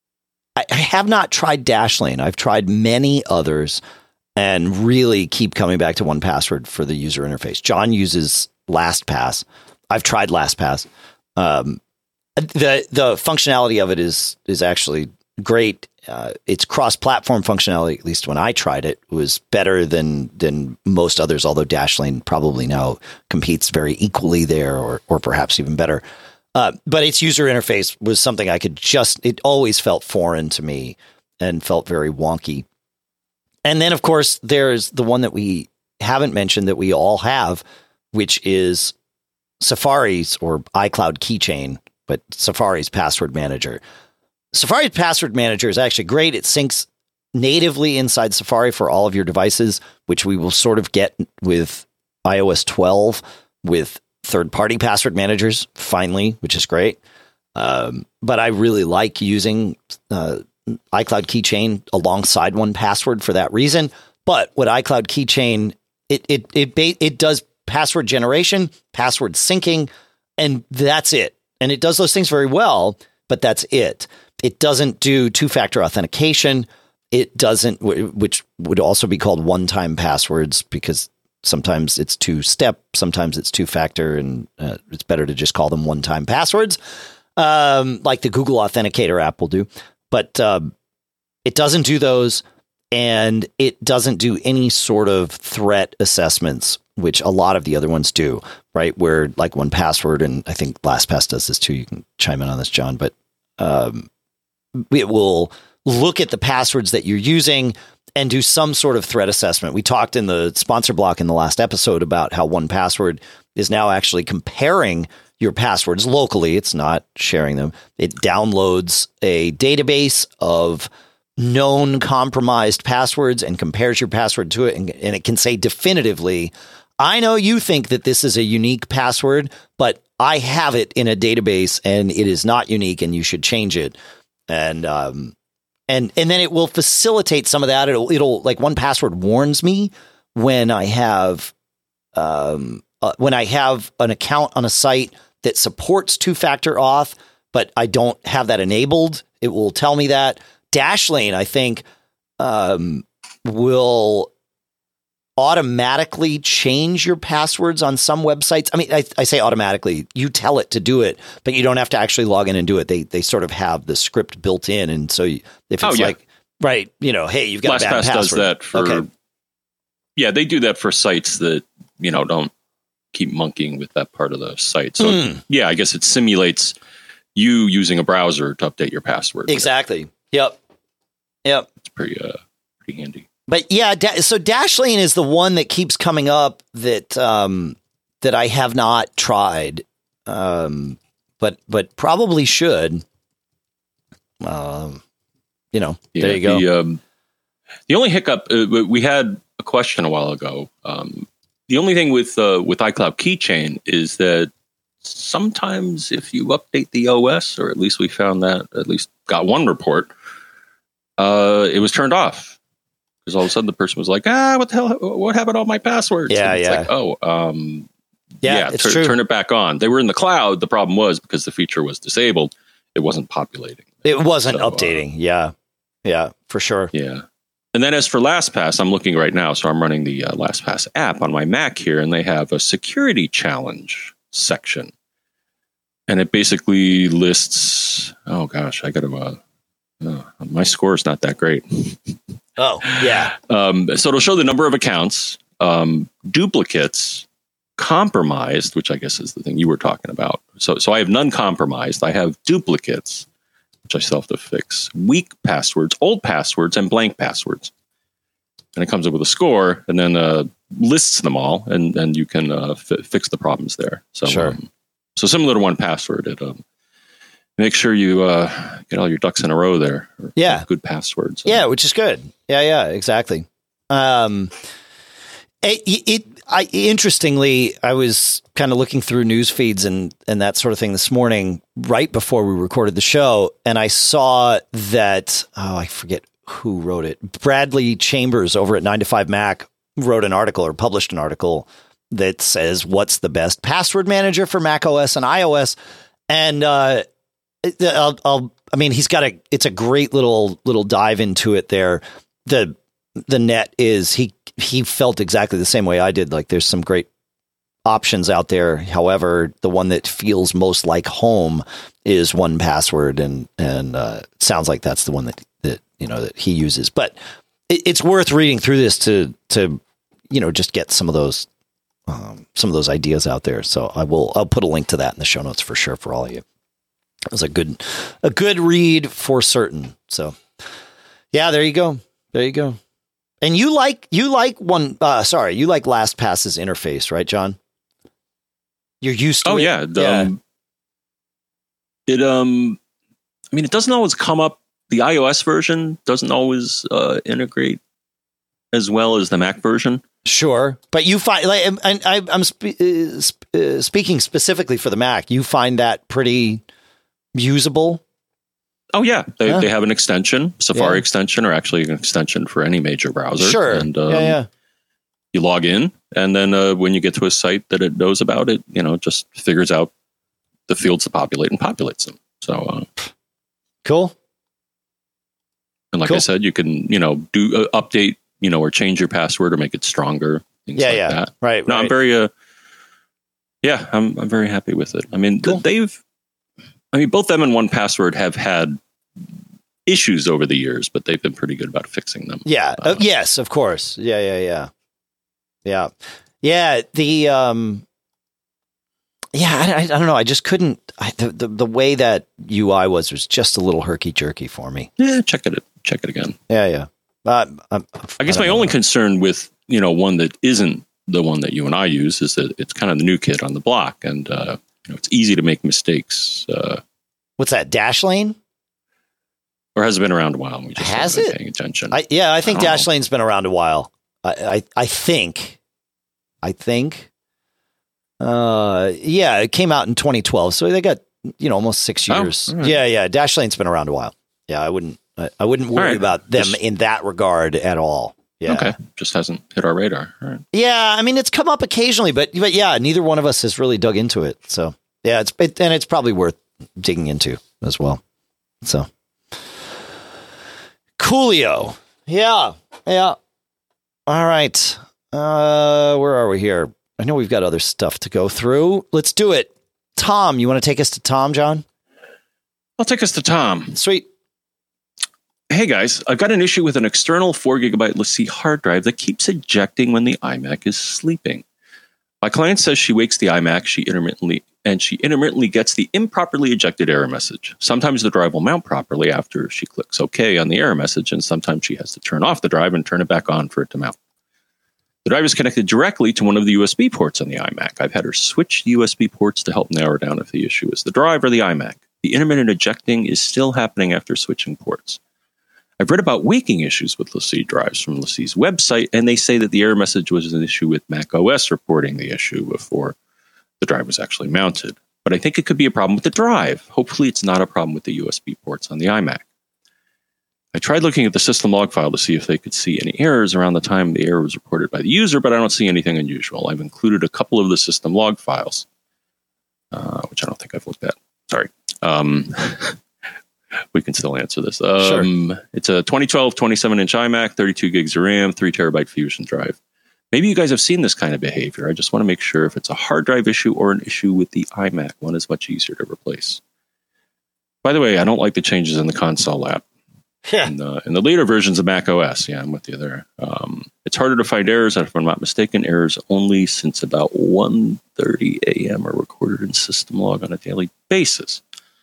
I, I have not tried Dashlane. I've tried many others and really keep coming back to one Password for the user interface. John uses LastPass. I've tried LastPass. Um, The the functionality of it is is actually great. Uh, its cross-platform functionality, at least when I tried it, was better than than most others, although Dashlane probably now competes very equally there, or or perhaps even better. Uh, but its user interface was something I could just, it always felt foreign to me and felt very wonky. And then, of course, there's the one that we haven't mentioned that we all have, which is Safari's or iCloud Keychain, but Safari's password manager. Safari's password manager is actually great. It syncs natively inside Safari for all of your devices, which we will sort of get with i O S twelve with third-party password managers, finally, which is great. Um, but I really like using uh, iCloud Keychain alongside one Password for that reason. But what iCloud Keychain, it it it it does password generation, password syncing, and that's it. And it does those things very well, but that's it. It doesn't do two-factor authentication. It doesn't, which would also be called one-time passwords, because sometimes it's two-step, sometimes it's two-factor, and uh, it's better to just call them one-time passwords, um, like the Google Authenticator app will do. But um, it doesn't do those, and it doesn't do any sort of threat assessments, which a lot of the other ones do, right? Where like one Password, and I think LastPass does this too. You can chime in on this, John, but um, it will look at the passwords that you're using and do some sort of threat assessment. We talked in the sponsor block in the last episode about how one Password is now actually comparing your passwords locally. It's not sharing them. It downloads a database of known compromised passwords and compares your password to it. And, and it can say definitively, I know you think that this is a unique password, but I have it in a database and it is not unique and you should change it. And, um, and, and then it will facilitate some of that. It'll, it'll like one Password warns me when I have, um, uh, when I have an account on a site that supports two-factor auth, but I don't have that enabled. It will tell me that. Dashlane, I think, um, will automatically change your passwords on some websites. I mean, I, I say automatically. You tell it to do it, but you don't have to actually log in and do it. They they sort of have the script built in, and so you, if it's oh, yeah. like right, you know, hey, you've got a bad password. LastPass does that for. Okay. Yeah, they do that for sites that you know don't keep monkeying with that part of the site. So mm. yeah, I guess it simulates you using a browser to update your password. Exactly. Yep. Yep. It's pretty uh pretty handy. But yeah, da- so Dashlane is the one that keeps coming up that um, that I have not tried, um, but but probably should. Um, you know, yeah, there you go. The, um, the only hiccup uh, we had a question a while ago. Um, the only thing with uh, with iCloud Keychain is that sometimes if you update the O S, or at least we found that, at least got one report, uh, it was turned off. Because all of a sudden the person was like, ah, what the hell? What happened to all my passwords? Yeah, and it's yeah. like, oh, um, yeah, yeah it's tur- true. turn it back on. They were in the cloud. The problem was because the feature was disabled, it wasn't populating. It wasn't so, updating. Uh, yeah, yeah, for sure. Yeah. And then as for LastPass, I'm looking right now. So I'm running the uh, LastPass app on my Mac here, and they have a security challenge section. And it basically lists, oh gosh, I got to, uh, uh, my score is not that great. Oh, yeah. Um, so it'll show the number of accounts, um, duplicates, compromised, which I guess is the thing you were talking about. So, so I have none compromised. I have duplicates, which I still have to fix. Weak passwords, old passwords, and blank passwords. And it comes up with a score, and then uh, lists them all, and and you can uh, f- fix the problems there. So, sure. um, so similar to one password, it um, make sure you uh, get all your ducks in a row there. Yeah, good passwords. Yeah, which is good. Yeah, yeah, exactly. Um, it, it I interestingly, I was kind of looking through news feeds and and that sort of thing this morning, right before we recorded the show, and I saw that oh, I forget who wrote it. Bradley Chambers over at nine to five Mac wrote an article or published an article that says what's the best password manager for Mac O S and iOS, and uh, I'll, I'll I mean he's got a it's a great little little dive into it there. The the net is he he felt exactly the same way I did. Like there's some great options out there. However, the one that feels most like home is one password, and and uh, it sounds like that's the one that that you know that he uses. But it, it's worth reading through this to to you know just get some of those um, some of those ideas out there. So I will I'll put a link to that in the show notes for sure for all of you. It was a good a good read for certain. So yeah, there you go. There you go. And you like you like one. Uh, sorry, you like LastPass's interface, right, John? You're used to oh, it. yeah. The, yeah. Um, it um, I mean, it doesn't always come up. The iOS version doesn't always uh, integrate as well as the Mac version. Sure, but you find like and I, I'm spe- uh, sp- uh, speaking specifically for the Mac. You find that pretty usable. Oh yeah, they yeah. they have an extension, Safari yeah. extension, or actually an extension for any major browser. Sure, and um, yeah, yeah. You log in, and then uh, when you get to a site that it knows about, it you know just figures out the fields to populate and populates them. So uh, cool. And like cool. I said, you can you know do uh, update you know or change your password or make it stronger. Things yeah, like yeah, that. right. No, right. I'm very uh, yeah, I'm I'm very happy with it. I mean, cool. they've. I mean, both them and one password have had issues over the years, but they've been pretty good about fixing them. Yeah. Uh, uh, yes, of course. Yeah, yeah, yeah. Yeah. Yeah. The, um, yeah, I, I, I don't know. I just couldn't, I, the, the, the way that U I was, was just a little herky jerky for me. Yeah. Check it, check it again. Yeah. Yeah. Uh, I, I guess I my know. only concern with, you know, one that isn't the one that you and I use is that it's kind of the new kid on the block, and, uh, you know, it's easy to make mistakes. Uh, What's that? Dashlane? Or has it been around a while? And we just has haven't it? been paying attention. I, yeah, I think I Dashlane's been around a while. I, I, I think. I think. Uh, yeah, it came out in twenty twelve, so they got you know almost six years. Oh, right. Yeah, yeah. Dashlane's been around a while. Yeah, I wouldn't. I, I wouldn't worry right. about them Just, in that regard at all. Yeah. Okay, just hasn't hit our radar. All right. Yeah, I mean it's come up occasionally, but but yeah, neither one of us has really dug into it. So yeah, it's it, and it's probably worth digging into as well. So Coolio, yeah, yeah. All right, uh, where are we here? I know we've got other stuff to go through. Let's do it. Tom, you want to take us to Tom, John? I'll take us to Tom. Sweet. Hey guys, I've got an issue with an external four gigabyte LaCie hard drive that keeps ejecting when the iMac is sleeping. My client says she wakes the iMac, she intermittently and she intermittently gets the improperly ejected error message. Sometimes the drive will mount properly after she clicks OK on the error message, and sometimes she has to turn off the drive and turn it back on for it to mount. The drive is connected directly to one of the U S B ports on the iMac. I've had her switch the U S B ports to help narrow down if the issue is the drive or the iMac. The intermittent ejecting is still happening after switching ports. I've read about waking issues with LaCie drives from LaCie's website, and they say that the error message was an issue with Mac O S reporting the issue before the drive was actually mounted. But I think it could be a problem with the drive. Hopefully it's not a problem with the U S B ports on the iMac. I tried looking at the system log file to see if they could see any errors around the time the error was reported by the user, but I don't see anything unusual. I've included a couple of the system log files, uh, which I don't think I've looked at. Sorry. Um, we can still answer this. Um, Sure. It's a twenty twelve twenty-seven inch iMac, thirty-two gigs of RAM, three terabyte Fusion drive. Maybe you guys have seen this kind of behavior. I just want to make sure if it's a hard drive issue or an issue with the iMac. One is much easier to replace. By the way, I don't like the changes in the console app. Yeah. In the, in the later versions of Mac O S. Yeah, I'm with you there. Um, it's harder to find errors, and if I'm not mistaken, errors only since about one thirty a.m. are recorded in system log on a daily basis.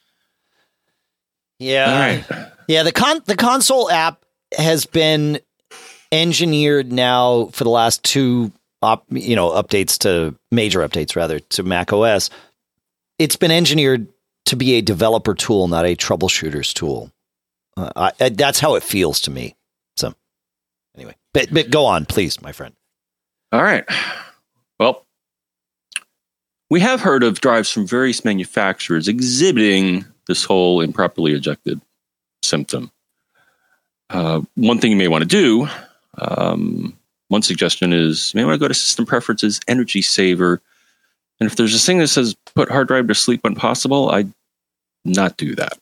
Yeah. All right. Yeah, the con the console app has been engineered now for the last two op, you know, updates to major updates rather to Mac O S. It's been engineered to be a developer tool, not a troubleshooter's tool. Uh, I, I, that's how it feels to me. So anyway, but, but go on, please, my friend. All right. Well, we have heard of drives from various manufacturers exhibiting this whole improperly ejected symptom. Uh, one thing you may want to do, um, one suggestion is you may want to go to System Preferences, Energy Saver, and if there's a thing that says put hard drive to sleep when possible, I'd not do that.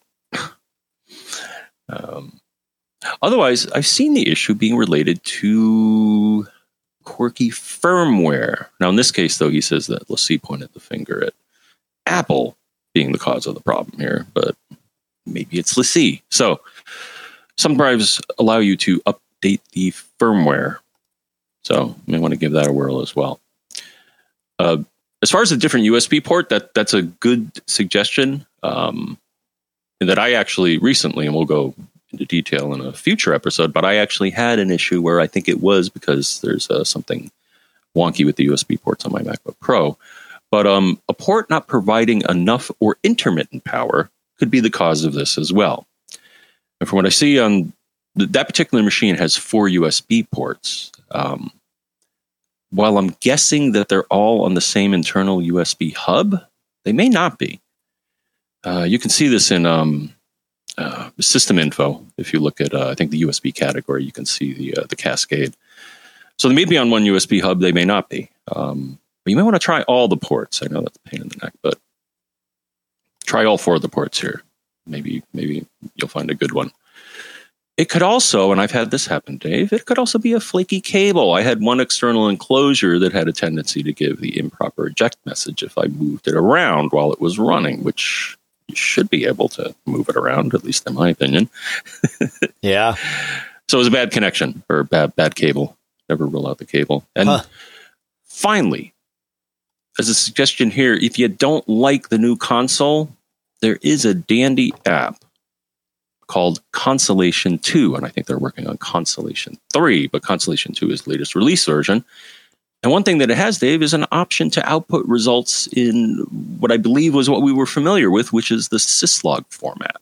um, otherwise, I've seen the issue being related to quirky firmware. Now, in this case, though, he says that LaCie pointed the finger at Apple being the cause of the problem here, but maybe it's LaCie. So, some drives allow you to update the firmware. So, you may want to give that a whirl as well. Uh, as far as the different U S B port, that that's a good suggestion. Um, that I actually recently, and we'll go into detail in a future episode, but I actually had an issue where I think it was because there's uh, something wonky with the U S B ports on my MacBook Pro. But um, a port not providing enough or intermittent power could be the cause of this as well. And from what I see on th- that particular machine has four U S B ports. Um, while I'm guessing that they're all on the same internal U S B hub, they may not be. Uh, you can see this in um, uh, system info. If you look at, uh, I think, the U S B category, you can see the uh, the cascade. So they may be on one U S B hub, they may not be. Um, but you may want to try all the ports. I know that's a pain in the neck, but try all four of the ports here. Maybe, maybe you'll find a good one. It could also, and I've had this happen, Dave, it could also be a flaky cable. I had one external enclosure that had a tendency to give the improper eject message if I moved it around while it was running, which you should be able to move it around, at least in my opinion. Yeah. So it was a bad connection or bad bad cable. Never rule out the cable. And huh. Finally, as a suggestion here, if you don't like the new console, there is a dandy app called Consolation two, and I think they're working on Consolation three, but Consolation two is the latest release version. And one thing that it has, Dave, is an option to output results in what I believe was what we were familiar with, which is the syslog format.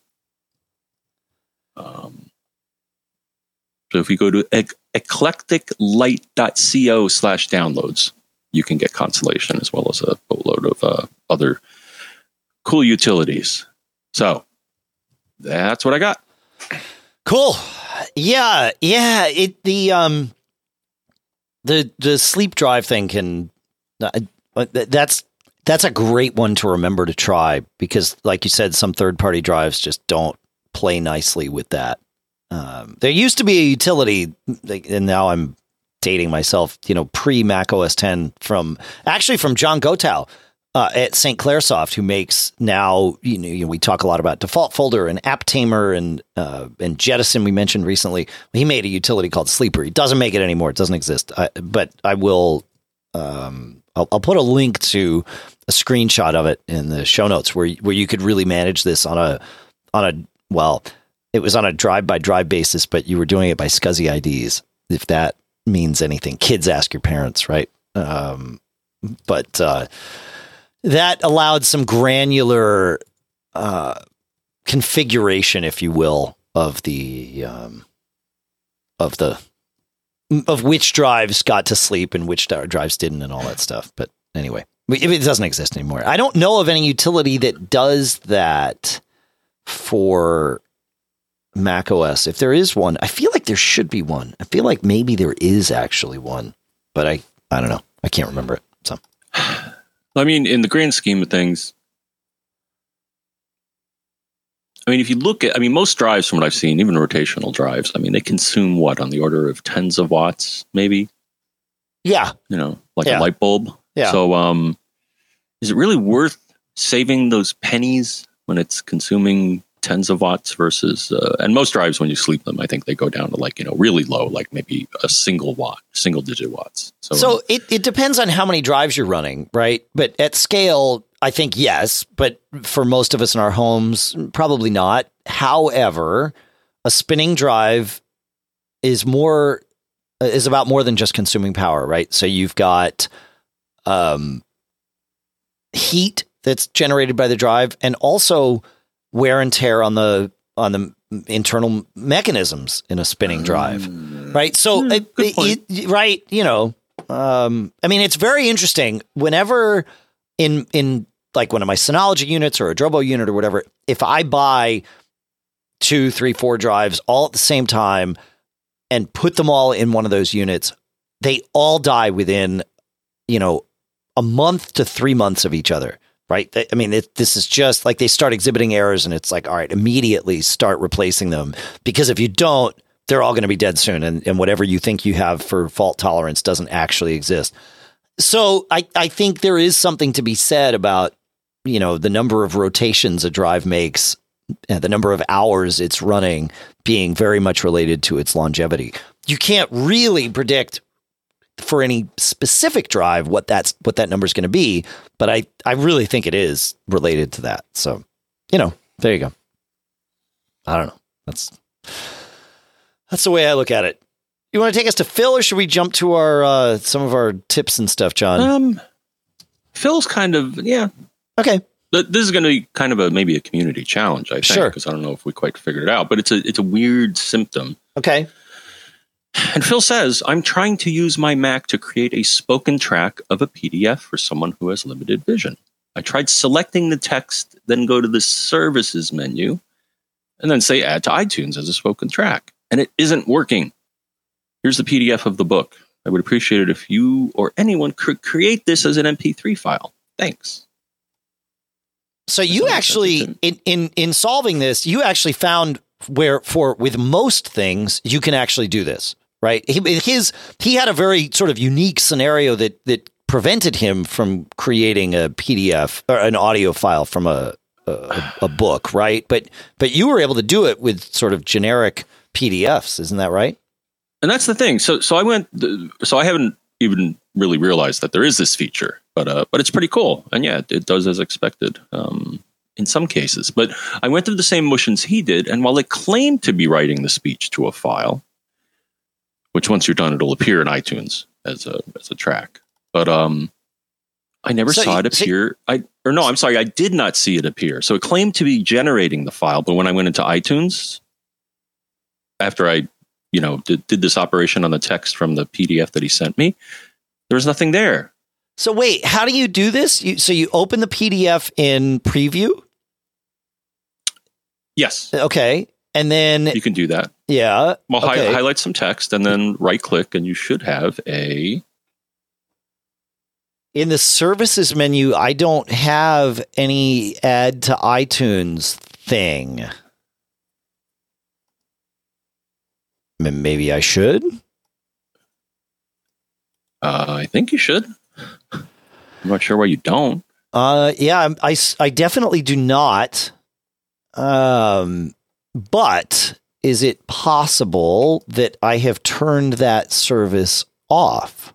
Um, so if we go to e- eclecticlight.co slash downloads, you can get Consolation as well as a boatload of uh, other cool utilities. So that's what I got. Cool. Yeah, yeah. It the um the the sleep drive thing can uh, that's that's a great one to remember to try because, like you said, some third party drives just don't play nicely with that. Um, there used to be a utility, and now I'm dating myself. You know, pre Mac O S ten from actually from John Gotow. Uh, at Saint Clair Soft, who makes now, you know, you know, we talk a lot about Default Folder and App Tamer and uh, and Jettison we mentioned recently. He made a utility called Sleeper. He doesn't make it anymore. It doesn't exist. I, but I will, um, I'll, I'll put a link to a screenshot of it in the show notes where where you could really manage this on a on a well, it was on a drive by drive basis, but you were doing it by SCSI I Ds. If that means anything, kids ask your parents, right? Um, but uh, that allowed some granular uh, configuration, if you will, of the um, of the of which drives got to sleep and which drives didn't, and all that stuff. But anyway, it doesn't exist anymore. I don't know of any utility that does that for Mac O S. If there is one, I feel like there should be one. I feel like maybe there is actually one, but I I don't know. I can't remember it. So. I mean, in the grand scheme of things, I mean, if you look at, I mean, most drives from what I've seen, even rotational drives, I mean, they consume what, on the order of tens of watts, maybe? Yeah. You know, like yeah. a light bulb. Yeah. So, um, is it really worth saving those pennies when it's consuming tens of watts versus, uh, and most drives, when you sleep them, I think they go down to like, you know, really low, like maybe a single watt, single digit watts. So, so it, it depends on how many drives you're running, right? But at scale, I think yes, but for most of us in our homes, probably not. However, a spinning drive is more, is about more than just consuming power, right? So you've got um, heat that's generated by the drive, and also wear and tear on the on the internal mechanisms in a spinning drive, right? So, yeah, it, it, it, right, you know, um, I mean, it's very interesting. Whenever in in like one of my Synology units or a Drobo unit or whatever, if I buy two, three, four drives all at the same time and put them all in one of those units, they all die within, you know, a month to three months of each other. Right. I mean, it, this is just like they start exhibiting errors and it's like, all right, immediately start replacing them, because if you don't, they're all going to be dead soon. And, and whatever you think you have for fault tolerance doesn't actually exist. So I, I think there is something to be said about, you know, the number of rotations a drive makes, and the number of hours it's running being very much related to its longevity. You can't really predict for any specific drive what that's what that number is going to be, but I I really think it is related to that. So, you know, there you go. I don't know. That's that's the way I look at it. You want to take us to Phil, or should we jump to our uh, some of our tips and stuff, John? Um, Phil's kind of yeah. Okay. This is going to be kind of a maybe a community challenge, I think, sure, because I don't know if we quite figured it out, but it's a it's a weird symptom. Okay. And Phil says, I'm trying to use my Mac to create a spoken track of a P D F for someone who has limited vision. I tried selecting the text, then go to the services menu, and then say add to iTunes as a spoken track. And it isn't working. Here's the P D F of the book. I would appreciate it if you or anyone could create this as an M P three file. Thanks. So you actually, in, in, in solving this, you actually found where for with most things, you can actually do this. Right. He, his he had a very sort of unique scenario that that prevented him from creating a P D F or an audio file from a, a a book. Right. But but you were able to do it with sort of generic P D Fs. Isn't that right? And that's the thing. So so I went. So I haven't even really realized that there is this feature, but uh, but it's pretty cool. And yeah, it does as expected um, in some cases. But I went through the same motions he did. And while it claimed to be writing the speech to a file, which once you're done, it'll appear in iTunes as a as a track. But um, I never so, saw it appear. So, I or no, I'm sorry, I did not see it appear. So it claimed to be generating the file, but when I went into iTunes, after I, you know, did, did this operation on the text from the P D F that he sent me, there was nothing there. So wait, how do you do this? You, so you open the P D F in Preview? Yes. Okay. And then you can do that. Yeah. Well, okay. hi- highlight some text and then right click, and you should have a. In the services menu, I don't have any add to iTunes thing. Maybe I should. Uh, I think you should. I'm not sure why you don't. Uh, yeah, I, I definitely do not. Um. But is it possible that I have turned that service off?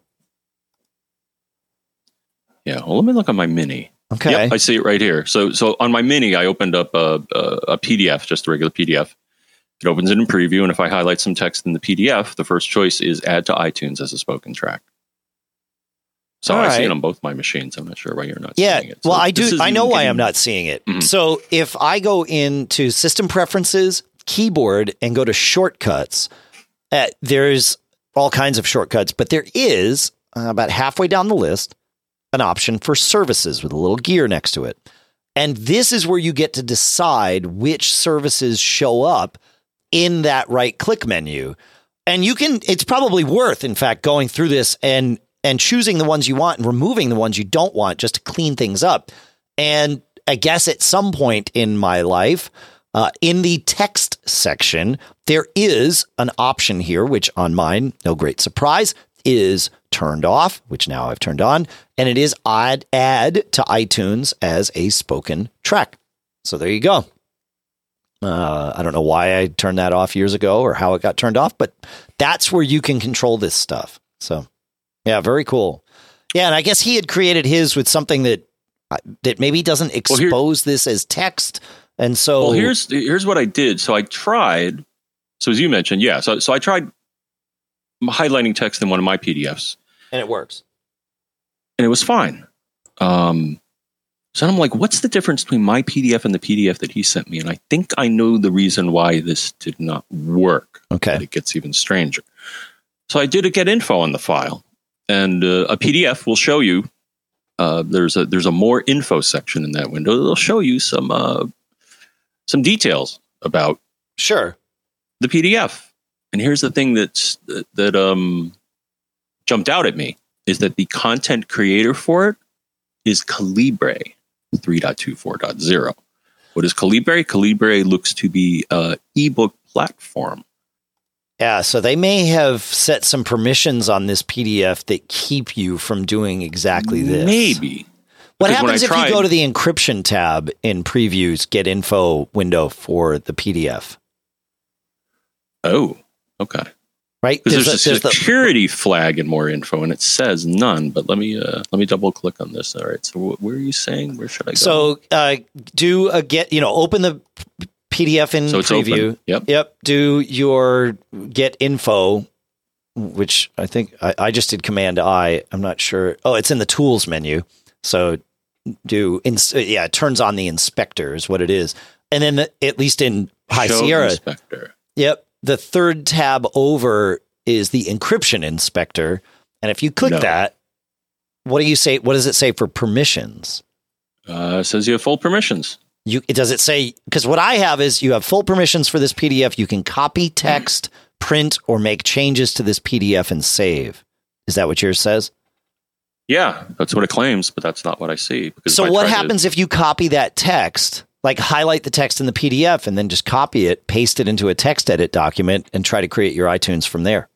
Yeah, well, let me look on my Mini. Okay. Yep, I see it right here. So so on my Mini, I opened up a, a, a P D F, just a regular P D F. It opens it in Preview, and if I highlight some text in the P D F, the first choice is add to iTunes as a spoken track. So All I right. see it on both my machines. I'm not sure why you're not yeah, seeing it. So well, I do. I know why getting... I'm not seeing it. Mm-hmm. So if I go into System Preferences, Keyboard, and go to Shortcuts, uh, there's all kinds of shortcuts, but there is uh, about halfway down the list an option for Services with a little gear next to it. And this is where you get to decide which services show up in that right click menu. And you can, it's probably worth, in fact, going through this and and choosing the ones you want and removing the ones you don't want just to clean things up. And I guess at some point in my life, uh, in the text section, there is an option here, which on mine, no great surprise, is turned off, which now I've turned on, and it is add, add to iTunes as a spoken track. So there you go. Uh, I don't know why I turned that off years ago or how it got turned off, but that's where you can control this stuff. So, yeah, very cool. Yeah, and I guess he had created his with something that that maybe doesn't expose well, here, this as text, and so. Well, here's here's what I did. So I tried. So as you mentioned, yeah. So so I tried highlighting text in one of my P D Fs, and it works, and it was fine. Um, so I'm like, what's the difference between my P D F and the P D F that he sent me? And I think I know the reason why this did not work. Okay, but it gets even stranger. So I did a get info on the file, and uh, a P D F will show you. Uh, there's a there's a more info section in that window. It'll show you some uh, some details about sure the P D F. And here's the thing that's that, that um jumped out at me is that the content creator for it is Calibre three point two four point zero. What is Calibre? Calibre looks to be an ebook platform. Yeah, so they may have set some permissions on this P D F that keep you from doing exactly this. Maybe. What Because happens if tried, you go to the encryption tab in Previews, Get Info window for the P D F? Oh, okay. Right? Because there's, there's a there's security the, flag in More Info, and it says none. But let me uh, let me double click on this. All right. So wh- where are you saying? Where should I go? So uh, do a get. You know, open the P D F in so it's Preview. Open. Yep. Yep. Do your Get Info, which I think I, I just did Command I. I'm not sure. Oh, it's in the Tools menu. So do ins- yeah, it turns on the inspector is what it is, and then the, at least in High Show Sierra. Inspector. Yep. The third tab over is the encryption inspector. And if you click no. that, what do you say? What does it say for permissions? Uh, it says you have full permissions. You, it does it say, because what I have is you have full permissions for this P D F. You can copy text, print, or make changes to this P D F and save. Is that what yours says? Yeah, that's what it claims, but that's not what I see. Because so I what happens to, if you copy that text? Like highlight the text in the P D F and then just copy it, paste it into a text edit document, and try to create your iTunes from there.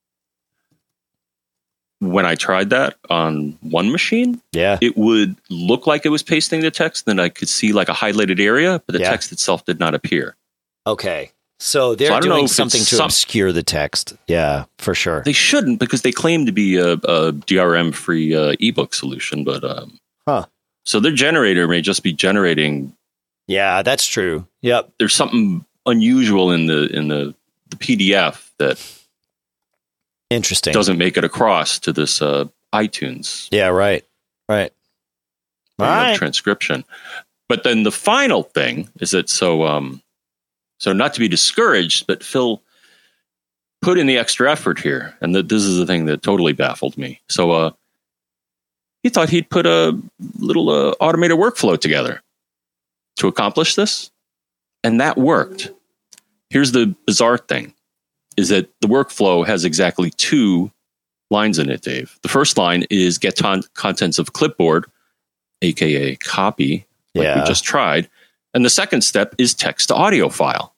When I tried that on one machine, yeah, it would look like it was pasting the text. Then I could see like a highlighted area, but the yeah. text itself did not appear. Okay. So they're so doing something to some, obscure the text. Yeah, for sure. They shouldn't, because they claim to be a, a D R M-free uh, ebook solution. But um, huh. So their generator may just be generating. Yeah, that's true. Yep. There's something unusual in the in the, the P D F that interesting doesn't make it across to this uh, iTunes. Yeah, right. Right. All right. Transcription. But then the final thing is that so um so not to be discouraged, but Phil put in the extra effort here, and that this is the thing that totally baffled me. So uh he thought he'd put a little uh, automated workflow together to accomplish this, and that worked. Here's the bizarre thing, is that the workflow has exactly two lines in it, Dave. The first line is get ton- contents of clipboard, aka copy, like yeah. we just tried. And the second step is text to audio file.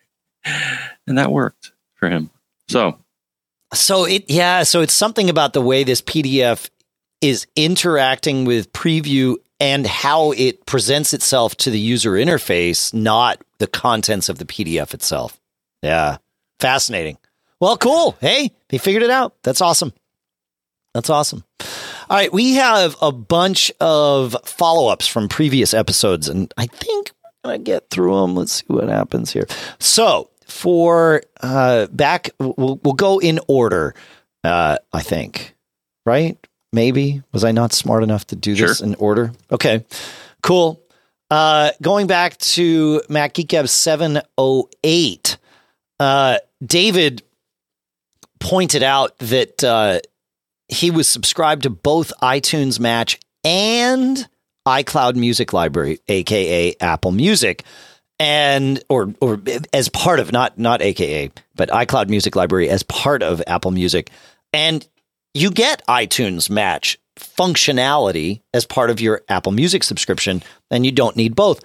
And that worked for him. So, so it, yeah, so it's something about the way this P D F is interacting with Preview and how it presents itself to the user interface, not the contents of the P D F itself. Yeah. Fascinating. Well, cool. Hey, they figured it out. That's awesome. That's awesome. All right. We have a bunch of follow-ups from previous episodes, and I think I'm going to get through them. Let's see what happens here. So for uh, back, we'll, we'll go in order, uh, I think. Right? Maybe. Was I not smart enough to do this sure. in order? Okay, cool. Uh, going back to Mac Geek Gab seven oh eight, uh, David pointed out that uh, he was subscribed to both iTunes Match and iCloud Music Library, a k a. Apple Music, and or or as part of, not not A K A, but iCloud Music Library as part of Apple Music. And you get iTunes Match functionality as part of your Apple Music subscription, and you don't need both.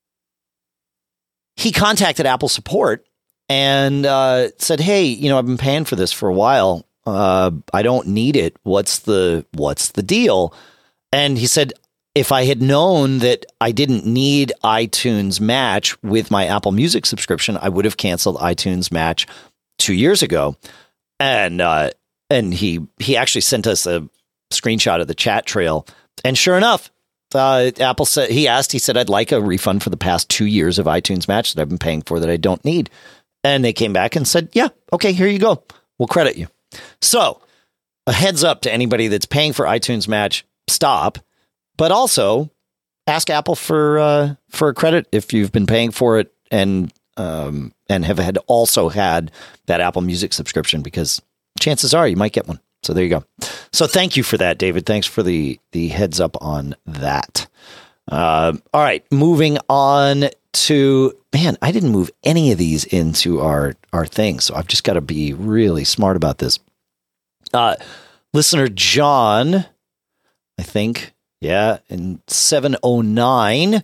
He contacted Apple support and uh, said, "Hey, you know, I've been paying for this for a while. Uh, I don't need it. What's the what's the deal?" And he said, if I had known that I didn't need iTunes Match with my Apple Music subscription, I would have canceled iTunes Match two years ago. And uh, and he he actually sent us a screenshot of the chat trail. And sure enough, uh, Apple said, he asked, he said, I'd like a refund for the past two years of iTunes Match that I've been paying for that I don't need. And they came back and said, yeah, okay, here you go. We'll credit you. So a heads up to anybody that's paying for iTunes Match, stop. But also ask Apple for uh, for a credit if you've been paying for it and um, and have had also had that Apple Music subscription, because chances are you might get one. So there you go. So thank you for that, David. Thanks for the the heads up on that. Uh, all right, moving on to, man, I didn't move any of these into our our thing, so I've just got to be really smart about this. Uh, listener John, I think. Yeah, and seven oh nine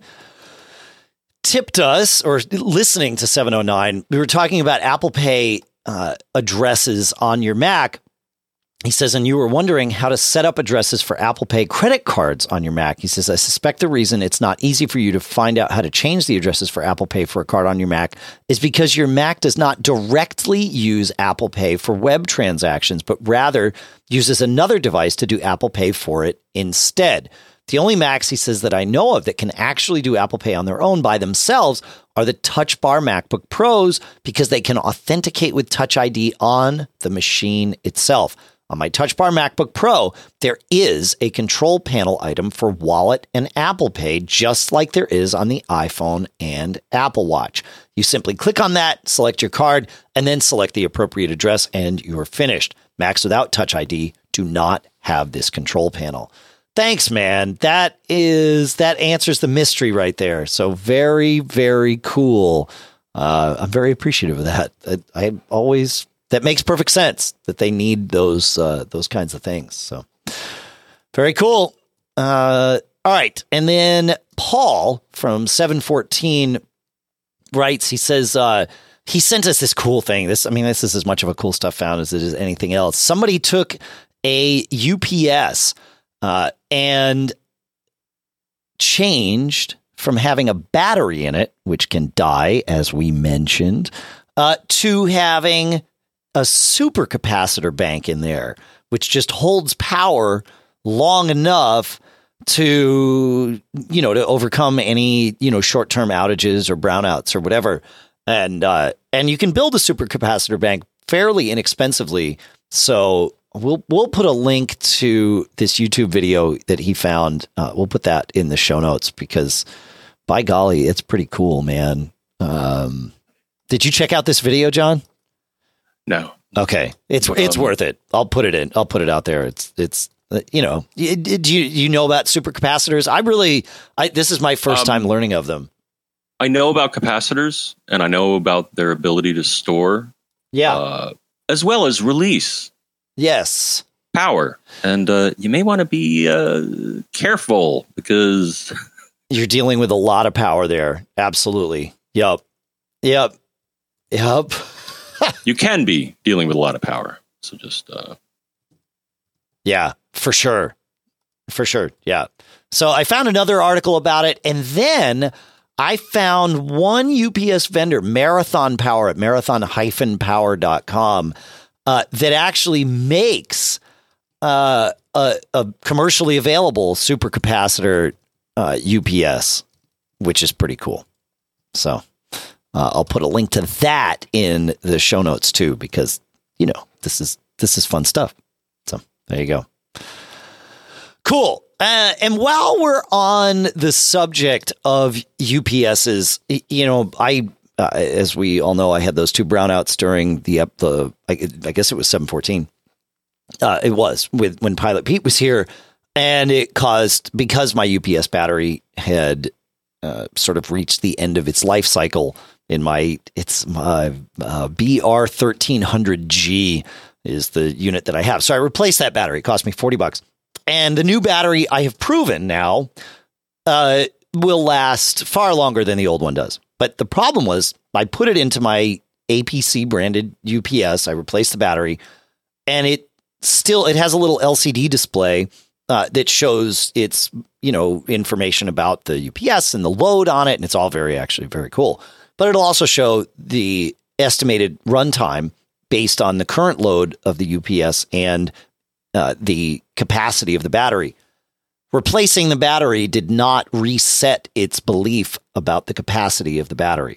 tipped us, or listening to seven oh nine, we were talking about Apple Pay uh, addresses on your Mac. He says, and you were wondering how to set up addresses for Apple Pay credit cards on your Mac. He says, I suspect the reason it's not easy for you to find out how to change the addresses for Apple Pay for a card on your Mac is because your Mac does not directly use Apple Pay for web transactions, but rather uses another device to do Apple Pay for it instead. The only Macs, he says, that I know of that can actually do Apple Pay on their own by themselves are the Touch Bar MacBook Pros, because they can authenticate with Touch I D on the machine itself. On my Touch Bar MacBook Pro, there is a control panel item for Wallet and Apple Pay, just like there is on the iPhone and Apple Watch. You simply click on that, select your card, and then select the appropriate address, and you're finished. Macs without Touch I D do not have this control panel. Thanks, man. That is that answers the mystery right there. So very, very cool. Uh, I'm very appreciative of that. I, I always that makes perfect sense that they need those uh, those kinds of things. So very cool. Uh, all right, and then Paul from seven fourteen writes. He says uh, he sent us this cool thing. This, I mean, this is as much of a cool stuff found as it is anything else. Somebody took a U P S. Uh, and changed from having a battery in it, which can die, as we mentioned, uh, to having a supercapacitor bank in there, which just holds power long enough to, you know, to overcome any, you know, short-term outages or brownouts or whatever. And, uh, and you can build a supercapacitor bank fairly inexpensively. So We'll we'll put a link to this YouTube video that he found. Uh, we'll put that in the show notes because, by golly, it's pretty cool, man. Um, did you check out this video, John? No. Okay, it's um, it's worth it. I'll put it in. I'll put it out there. It's it's uh, you know. Do you you know about supercapacitors? I really. I this is my first um, time learning of them. I know about capacitors, and I know about their ability to store. Yeah. Uh, as well as release. Yes. Power. And uh, you may want to be uh, careful because you're dealing with a lot of power there. Absolutely. Yep. Yep. Yep. You can be dealing with a lot of power. So just. Uh... Yeah, for sure. For sure. Yeah. So I found another article about it. And then I found one U P S vendor, Marathon Power at marathon dash power dot com. Uh, that actually makes uh, a, a commercially available supercapacitor uh, U P S, which is pretty cool. So uh, I'll put a link to that in the show notes too, because you know this is this is fun stuff. So there you go. Cool. Uh, and while we're on the subject of U P Ss, you know, I. Uh, as we all know, I had those two brownouts during the the I, I guess it was seven fourteen. Uh, it was with when Pilot Pete was here, and it caused, because my U P S battery had uh, sort of reached the end of its life cycle in my it's my uh, B R thirteen hundred G is the unit that I have. So I replaced that battery. It cost me forty bucks, and the new battery I have proven now uh, will last far longer than the old one does. But the problem was I put it into my A P C branded U P S. I replaced the battery, and it still it has a little L C D display uh, that shows its, you know, information about the U P S and the load on it. And it's all very, actually very cool. But it'll also show the estimated runtime based on the current load of the U P S and uh, the capacity of the battery. Replacing the battery did not reset its belief about the capacity of the battery.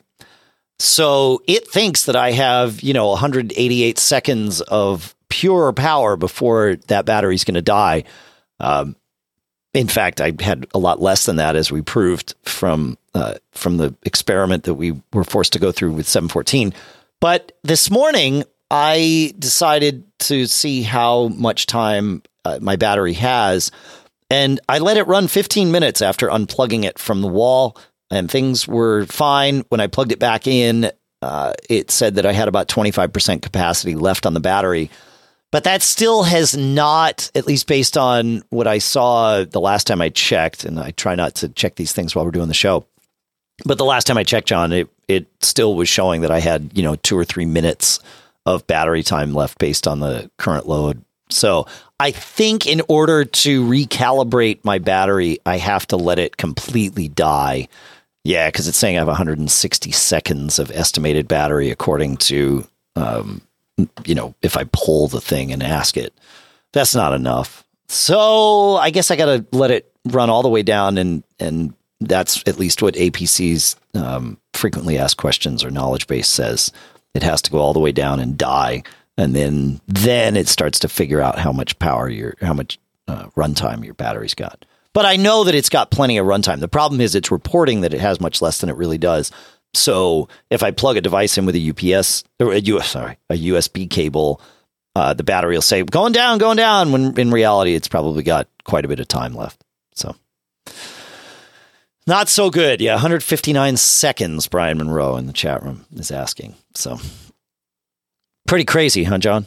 So it thinks that I have, you know, one hundred eighty-eight seconds of pure power before that battery's going to die. Um, in fact, I had a lot less than that, as we proved from uh, from the experiment that we were forced to go through with seven fourteen. But this morning, I decided to see how much time uh, my battery has, and I let it run fifteen minutes after unplugging it from the wall. And things were fine. When I plugged it back in, uh, it said that I had about twenty-five percent capacity left on the battery. But that still has not, at least based on what I saw the last time I checked, and I try not to check these things while we're doing the show. But the last time I checked, John, it, it still was showing that I had, you know, two or three minutes of battery time left based on the current load. So I think in order to recalibrate my battery, I have to let it completely die. Yeah, because it's saying I have one hundred sixty seconds of estimated battery according to, um, you know, if I pull the thing and ask it. That's not enough. So I guess I got to let it run all the way down, and and that's at least what A P C's um, frequently asked questions or knowledge base says. It has to go all the way down and die, and then then it starts to figure out how much power your how much uh, runtime your battery's got. But I know that it's got plenty of runtime. The problem is it's reporting that it has much less than it really does. So if I plug a device in with a U P S or a U S, sorry, a U S B cable, uh, the battery will say going down, going down. When in reality, it's probably got quite a bit of time left. So not so good. Yeah, one hundred fifty-nine seconds. Brian Monroe in the chat room is asking. So pretty crazy, huh, John?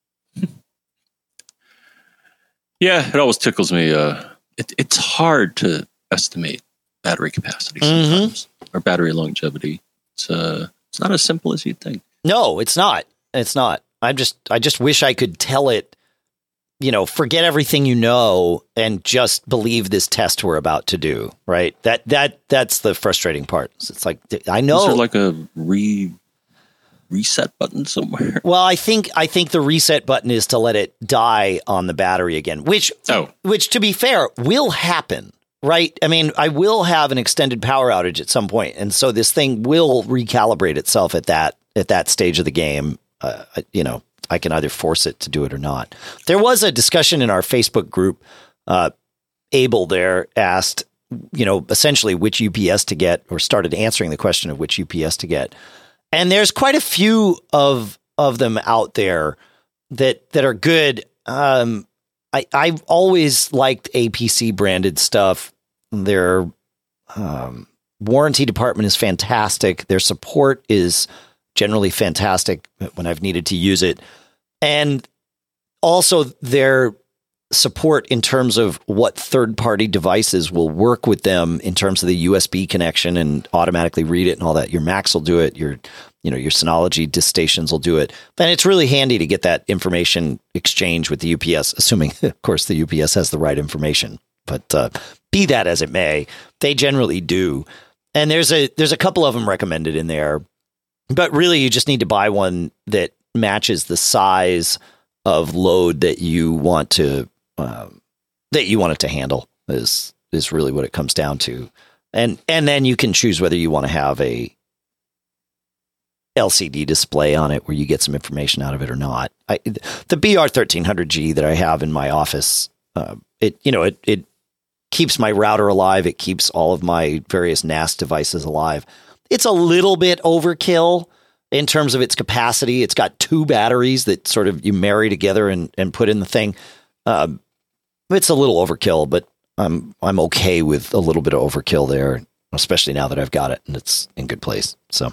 Yeah, it always tickles me. Uh, it, it's hard to estimate battery capacity sometimes, mm-hmm. or battery longevity. It's uh, it's not as simple as you'd think. No, it's not. It's not. I just, I just wish I could tell it, you know, forget everything you know and just believe this test we're about to do. Right? That that that's the frustrating part. It's like I know. Is there like a re reset button somewhere? Well, I think I think the reset button is to let it die on the battery again, which oh. which to be fair will happen. Right. I mean, I will have an extended power outage at some point, and so this thing will recalibrate itself at that at that stage of the game. Uh, you know, I can either force it to do it or not. There was a discussion in our Facebook group. Uh, Abel there asked, you know, essentially which U P S to get, or started answering the question of which U P S to get. And there's quite a few of of them out there that that are good. Um, I, I've always liked A P C branded stuff. Their um, warranty department is fantastic. Their support is generally fantastic when I've needed to use it. And also their support in terms of what third-party devices will work with them in terms of the U S B connection and automatically read it and all that. Your Macs will do it. Your, you know, your Synology disk stations will do it. And it's really handy to get that information exchange with the U P S, assuming, of course, the U P S has the right information. But uh, be that as it may, they generally do. And there's a there's a couple of them recommended in there. But really, you just need to buy one that matches the size of load that you want to um, that you want it to handle. Is is really what it comes down to. And and then you can choose whether you want to have a L C D display on it where you get some information out of it or not. I, the B R thirteen hundred G that I have in my office, uh, it you know it it keeps my router alive. It keeps all of my various N A S devices alive. It's a little bit overkill in terms of its capacity. It's got two batteries that sort of you marry together and, and put in the thing. Um, it's a little overkill, but I'm I'm okay with a little bit of overkill there, especially now that I've got it and it's in good place. So,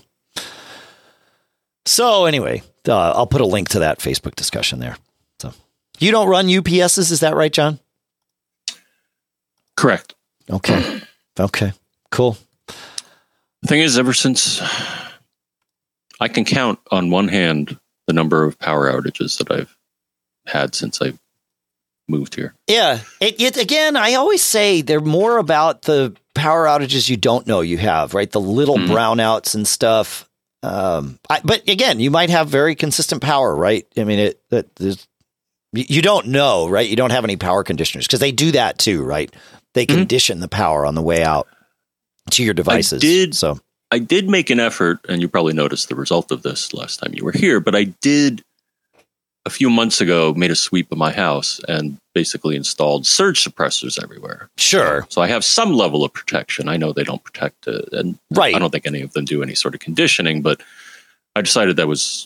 so anyway, uh, I'll put a link to that Facebook discussion there. So, you don't run U P Ss, is that right, John? Correct. Okay. Okay. Cool. The thing is, ever since I can count on one hand the number of power outages that I've had since I moved here. Yeah. It, it again, I always say they're more about the power outages you don't know you have, right? The little mm-hmm. brownouts and stuff. Um, I, but again, you might have very consistent power, right? I mean, it, it there's, you don't know, right? You don't have any power conditioners because they do that too, right? They mm-hmm. condition the power on the way out to your devices. I did, so I did make an effort, and you probably noticed the result of this last time you were here, but I did a few months ago made a sweep of my house and basically installed surge suppressors everywhere. Sure. So I have some level of protection. I know they don't protect, uh, and right. I don't think any of them do any sort of conditioning, but I decided that was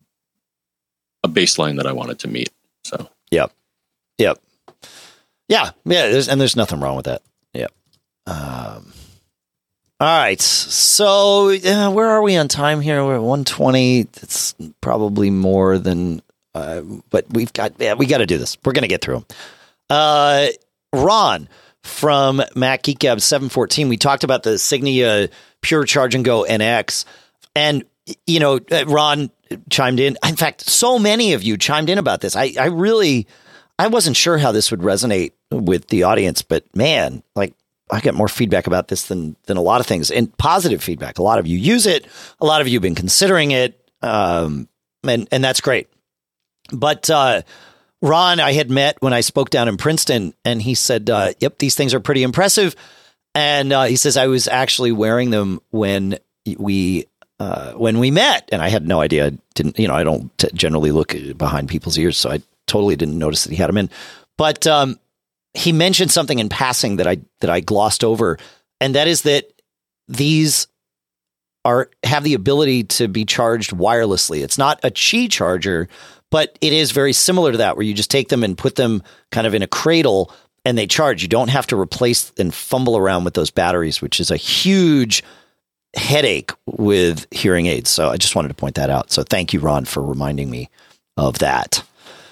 a baseline that I wanted to meet. So, yep. Yep. Yeah. Yeah. There's, and there's nothing wrong with that. Yep. Um, all right. So uh, where are we on time here? We're at one twenty. It's probably more than, uh, but we've got, yeah, we got to do this. We're going to get through them. Uh, Ron from Mac Geek Gab seven fourteen. We talked about the Signia Pure Charge and Go N X, and, you know, Ron chimed in. In fact, so many of you chimed in about this. I, I really, I wasn't sure how this would resonate with the audience, but man, like I get more feedback about this than, than a lot of things, and positive feedback. A lot of you use it. A lot of you have been considering it. Um, and, and that's great. But, uh, Ron, I had met when I spoke down in Princeton, and he said, uh, yep, these things are pretty impressive. And, uh, he says, I was actually wearing them when we, Uh, when we met, and I had no idea. I didn't, you know, I don't t- generally look behind people's ears, so I totally didn't notice that he had them in. But um, he mentioned something in passing that I that I glossed over, and that is that these are have the ability to be charged wirelessly. It's not a Qi charger, but it is very similar to that, where you just take them and put them kind of in a cradle, and they charge. You don't have to replace and fumble around with those batteries, which is a huge headache with hearing aids. So I just wanted to point that out. So thank you, Ron, for reminding me of that.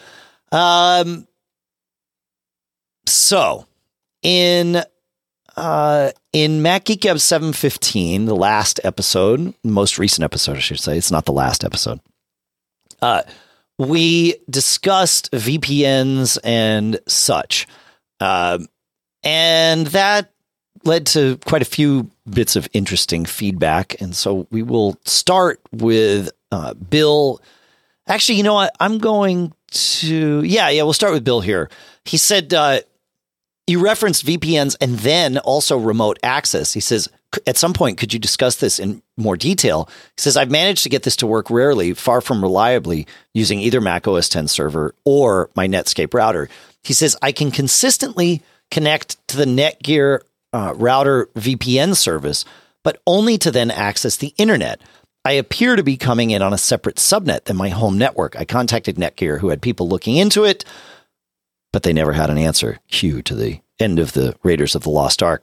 Um, so in, uh, in Mac Geek Gab seven fifteen, the last episode, most recent episode, I should say, it's not the last episode. Uh, we discussed V P Ns and such. Um, and that led to quite a few bits of interesting feedback. And so we will start with uh, Bill. Actually, you know what? I'm going to, yeah, yeah, we'll start with Bill here. He said, uh, you referenced V P Ns and then also remote access. He says, at some point, could you discuss this in more detail? He says, I've managed to get this to work rarely, far from reliably, using either Mac O S X server or my Netscape router. He says, I can consistently connect to the Netgear Uh, router V P N service, but only to then access the internet. I appear to be coming in on a separate subnet than my home network. I contacted Netgear, who had people looking into it, but they never had an answer. Cue to the end of the Raiders of the Lost Ark.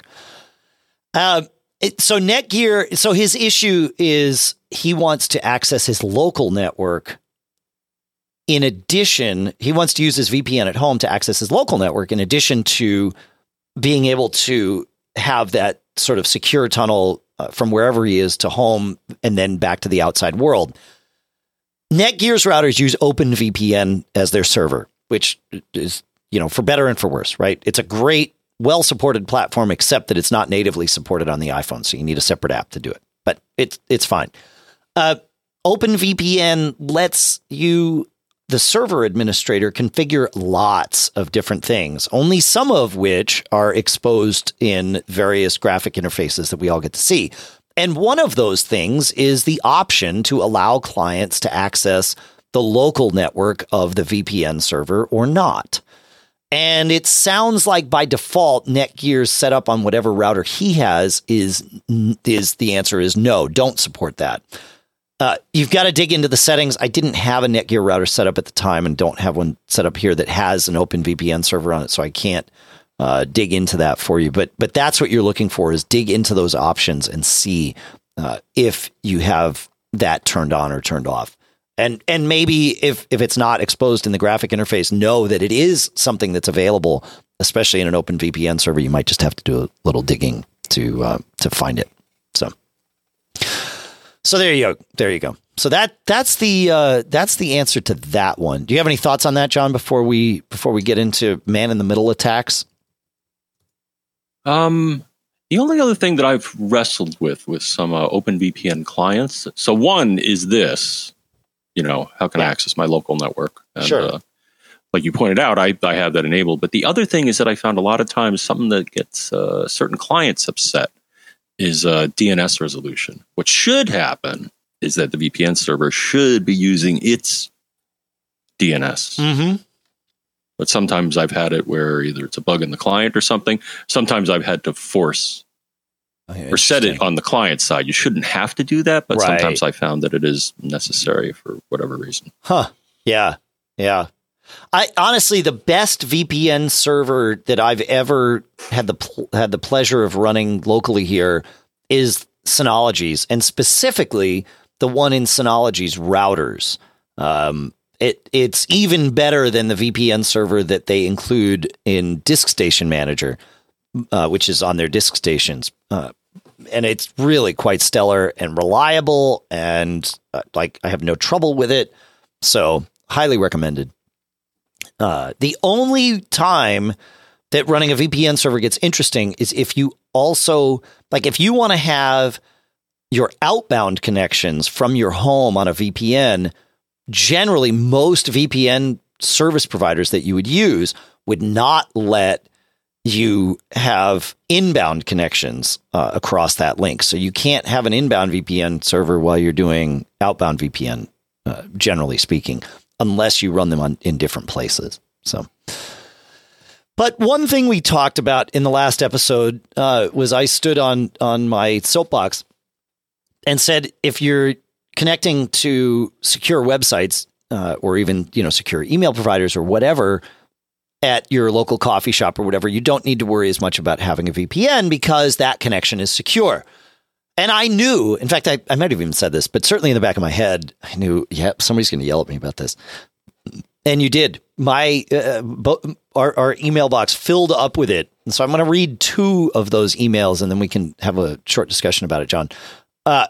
Uh, it, so Netgear, so his issue is he wants to access his local network. In addition, he wants to use his V P N at home to access his local network, in addition to being able to have that sort of secure tunnel uh, from wherever he is to home and then back to the outside world. Netgear's routers use OpenVPN as their server, which is, you know, for better and for worse, right? It's a great, well-supported platform, except that it's not natively supported on the iPhone, so you need a separate app to do it. But it's it's fine. Uh, OpenVPN lets you, the server administrator, configure lots of different things, only some of which are exposed in various graphic interfaces that we all get to see. And one of those things is the option to allow clients to access the local network of the V P N server or not. And it sounds like by default, Netgear's setup on whatever router he has is, is the answer is no, don't support that. Uh, you've got to dig into the settings. I didn't have a Netgear router set up at the time and don't have one set up here that has an OpenVPN server on it, so I can't uh, dig into that for you. But but that's what you're looking for, is dig into those options and see uh, if you have that turned on or turned off. And and maybe if, if it's not exposed in the graphic interface, know that it is something that's available, especially in an OpenVPN server. You might just have to do a little digging to uh, to find it. So. So there you go. There you go. So that that's the uh, that's the answer to that one. Do you have any thoughts on that, John? Before we before we get into man in the middle attacks. Um, the only other thing that I've wrestled with with some uh, OpenVPN clients. So one is this, you know, how can yeah. I access my local network? And, sure. Uh, like you pointed out, I, I have that enabled. But the other thing is that I found a lot of times something that gets uh, certain clients upset is uh, D N S resolution. What should happen is that the V P N server should be using its D N S. Mm-hmm. But sometimes I've had it where either it's a bug in the client or something. Sometimes I've had to force oh, or set it on the client side. You shouldn't have to do that, but right. sometimes I found that it is necessary for whatever reason. Huh. Yeah. Yeah. I honestly, the best V P N server that I've ever had the pl- had the pleasure of running locally here is Synology's, and specifically the one in Synology's routers. Um, it it's even better than the V P N server that they include in DiskStation Manager, uh, which is on their disk stations, uh, and it's really quite stellar and reliable, and uh, like I have no trouble with it. So highly recommended. Uh, the only time that running a V P N server gets interesting is if you also, like if you want to have your outbound connections from your home on a V P N, generally most V P N service providers that you would use would not let you have inbound connections uh, across that link. So you can't have an inbound V P N server while you're doing outbound V P N, uh, generally speaking, unless you run them on in different places. So, but one thing we talked about in the last episode uh, was I stood on on my soapbox and said, if you're connecting to secure websites uh, or even, you know, secure email providers or whatever at your local coffee shop or whatever, you don't need to worry as much about having a V P N because that connection is secure. And I knew, in fact, I, I might have even said this, but certainly in the back of my head, I knew, yeah, somebody's going to yell at me about this. And you did. My uh, bo- our, our email box filled up with it. And so I'm going to read two of those emails and then we can have a short discussion about it, John. Uh,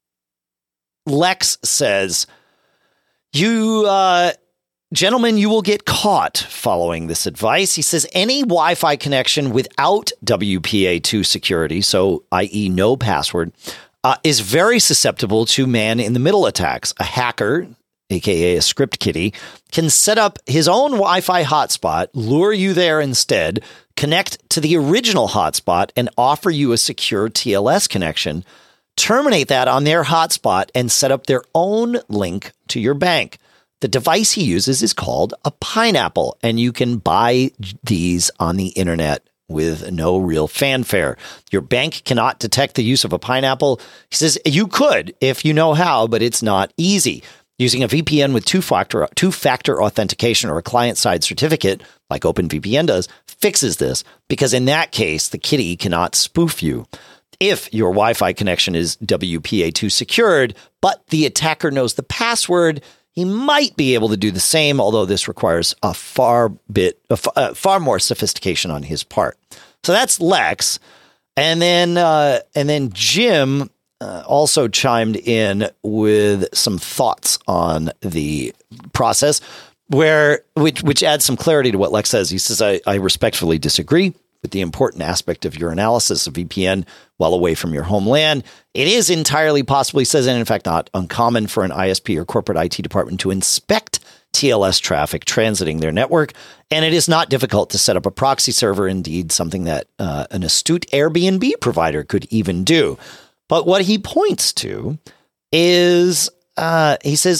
Lex says, you, uh, gentlemen, you will get caught following this advice. He says any Wi-Fi connection without W P A two security, so that is no password, uh, is very susceptible to man-in-the-middle attacks. A hacker, a k a a script kiddie, can set up his own Wi-Fi hotspot, lure you there instead, connect to the original hotspot, and offer you a secure T L S connection, terminate that on their hotspot, and set up their own link to your bank. The device he uses is called a Pineapple, and you can buy these on the internet with no real fanfare. Your bank cannot detect the use of a Pineapple. He says you could if you know how, but it's not easy. Using a V P N with two-factor two-factor authentication or a client-side certificate, like OpenVPN does, fixes this, because in that case, the kitty cannot spoof you. If your Wi-Fi connection is W P A two secured, but the attacker knows the password, he might be able to do the same, although this requires a far bit, a f- uh, far more sophistication on his part. So that's Lex, and then uh, and then Jim uh, also chimed in with some thoughts on the process, where which which adds some clarity to what Lex says. He says, "I, I respectfully disagree with the important aspect of your analysis of V P N while away from your homeland. It is entirely possible," he says, and in fact not uncommon for an I S P or corporate I T department to inspect T L S traffic transiting their network, and it is not difficult to set up a proxy server, indeed something that uh, an astute Airbnb provider could even do. But what he points to is, uh, he says,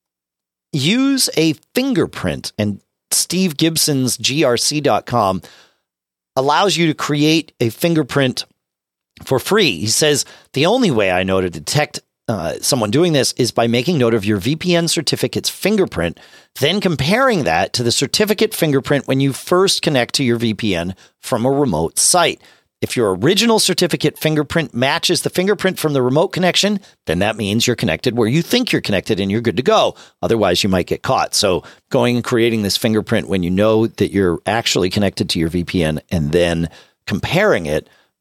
use a fingerprint, and Steve Gibson's G R C dot com allows you to create a fingerprint for free. He says, the only way I know to detect uh, someone doing this is by making note of your V P N certificate's fingerprint, then comparing that to the certificate fingerprint when you first connect to your V P N from a remote site. If your original certificate fingerprint matches the fingerprint from the remote connection, then that means you're connected where you think you're connected and you're good to go. Otherwise, you might get caught. So going and creating this fingerprint when you know that you're actually connected to your V P N and then comparing it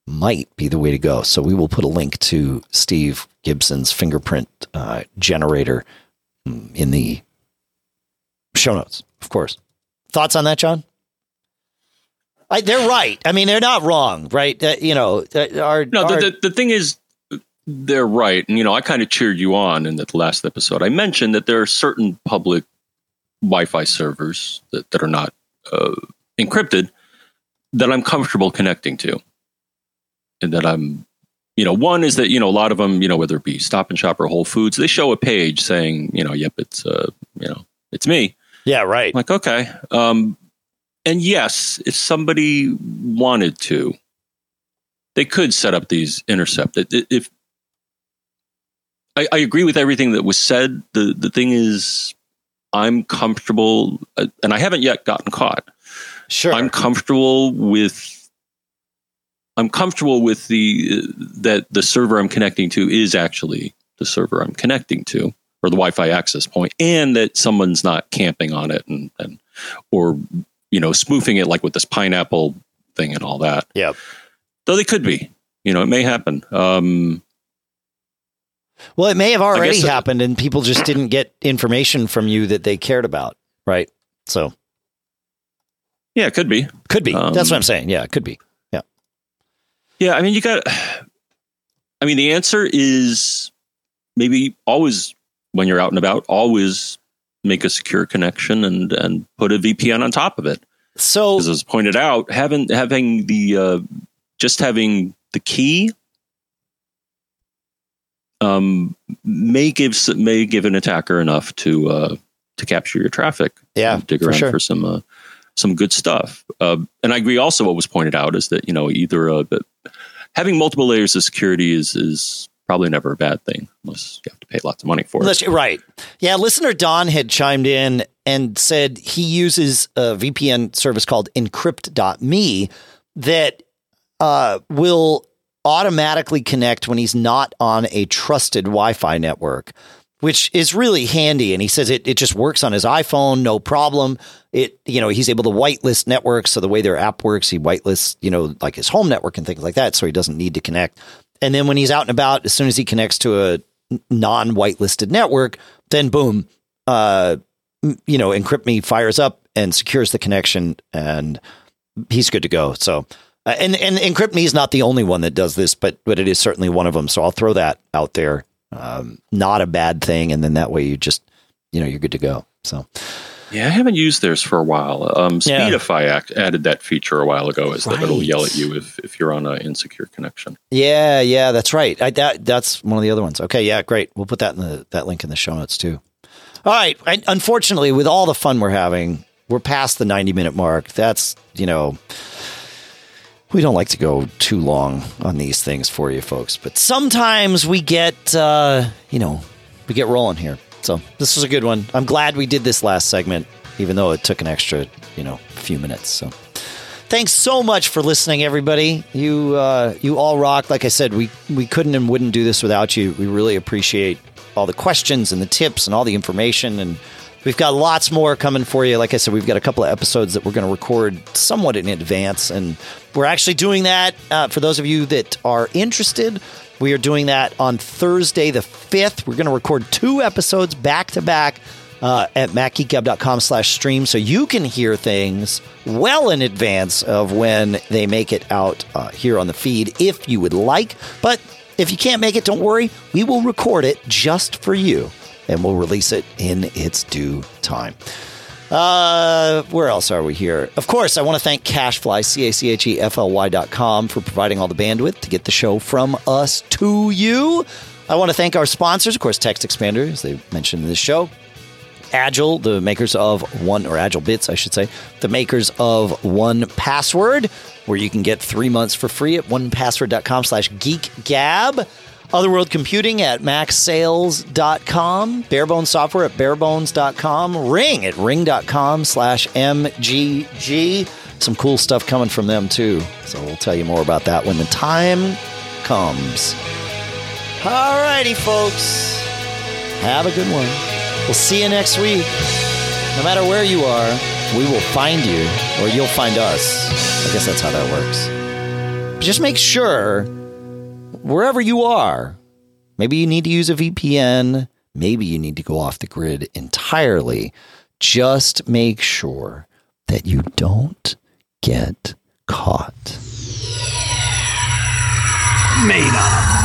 might be the way to go. So we will put a link to Steve Gibson's fingerprint uh, generator in the show notes, of course. Thoughts on that, John? I, they're right. I mean, they're not wrong, right? Uh, you know, uh, our, no. our, The, the the thing is, they're right, and you know, I kind of cheered you on in the last episode. I mentioned that there are certain public Wi-Fi servers that, that are not uh, encrypted that I'm comfortable connecting to, and that I'm, you know, one is that you know a lot of them, you know, whether it be Stop and Shop or Whole Foods, they show a page saying, you know, yep, it's uh, you know, it's me. Yeah, right. I'm like, okay. Um, and yes, if somebody wanted to, they could set up these intercept. If I, I agree with everything that was said, the the thing is, I'm comfortable, uh, and I haven't yet gotten caught. Sure, I'm comfortable with. I'm comfortable with the uh, that the server I'm connecting to is actually the server I'm connecting to, or the Wi-Fi access point, and that someone's not camping on it and, and or you know spoofing it like with this pineapple thing and all that. Yeah, though they could be. You know, it may happen. Um, well, it may have already it, happened, and people just didn't get information from you that they cared about, right? So, yeah, it could be. Could be. Um, That's what I'm saying. Yeah, it could be. Yeah. Yeah, I mean, you got. I mean, the answer is maybe always when you're out and about, always make a secure connection and and put a V P N on top of it. So, as was pointed out, having having the uh, just having the key. Um, may give may give an attacker enough to uh, to capture your traffic. Yeah, and dig for around sure. for some uh, some good stuff. Uh, and I agree. Also, what was pointed out is that you know either uh, but having multiple layers of security is is probably never a bad thing unless you have to pay lots of money for Let's, it. Right. Yeah. Listener Don had chimed in and said he uses a V P N service called encrypt dot me that uh, will automatically connect when he's not on a trusted Wi-Fi network, which is really handy. And he says it, it just works on his iPhone, no problem. It, you know, he's able to whitelist networks. So the way their app works, he whitelists, you know, like his home network and things like that. So he doesn't need to connect. And then when he's out and about, as soon as he connects to a non-whitelisted network, then boom, uh, you know, Encrypt Me fires up and secures the connection and he's good to go. So, Uh, and, and Encrypt Me is not the only one that does this, but but it is certainly one of them. So I'll throw that out there. Um, not a bad thing. And then that way you just, you know, you're good to go. So, yeah, I haven't used theirs for a while. Um, Yeah. Speedify act, added that feature a while ago, is that Right. it'll yell at you if, if you're on an insecure connection. yeah, yeah, that's right. I, that That's one of the other ones. Okay, yeah, great. We'll put that in the that link in the show notes too. All right. I, unfortunately, with all the fun we're having, we're past the ninety minute mark. That's, you know... We don't like to go too long on these things for you folks, but sometimes we get, uh, you know, we get rolling here. So this was a good one. I'm glad we did this last segment, even though it took an extra, you know, few minutes. So thanks so much for listening, everybody. You, uh, you all rock. Like I said, we, we couldn't and wouldn't do this without you. We really appreciate all the questions and the tips and all the information, and we've got lots more coming for you. Like I said, we've got a couple of episodes that we're going to record somewhat in advance, and we're actually doing that. Uh, for those of you that are interested, we are doing that on Thursday the fifth. We're going to record two episodes back to back uh, at mac geek gab dot com slash stream, so you can hear things well in advance of when they make it out uh, here on the feed if you would like. But if you can't make it, don't worry. We will record it just for you, and we'll release it in its due time. Uh, where else are we here? Of course, I want to thank CacheFly, C A C H E F L Y dot com, for providing all the bandwidth to get the show from us to you. I want to thank our sponsors, of course, Text Expander, as they mentioned in this show. Agile, the makers of one, or Agile Bits, I should say, the makers of one Password, where you can get three months for free at one password dot com slash geek gab. Otherworld Computing at max sales dot com, Barebones Software at barebones dot com, Ring at ring dot com slash M G G. Some cool stuff coming from them too. So we'll tell you more about that when the time comes. All righty, folks. Have a good one. We'll see you next week. No matter where you are, we will find you, or you'll find us. I guess that's how that works. just make sure wherever you are, maybe you need to use a V P N. Maybe you need to go off the grid entirely. Just make sure that you don't get caught. Made up.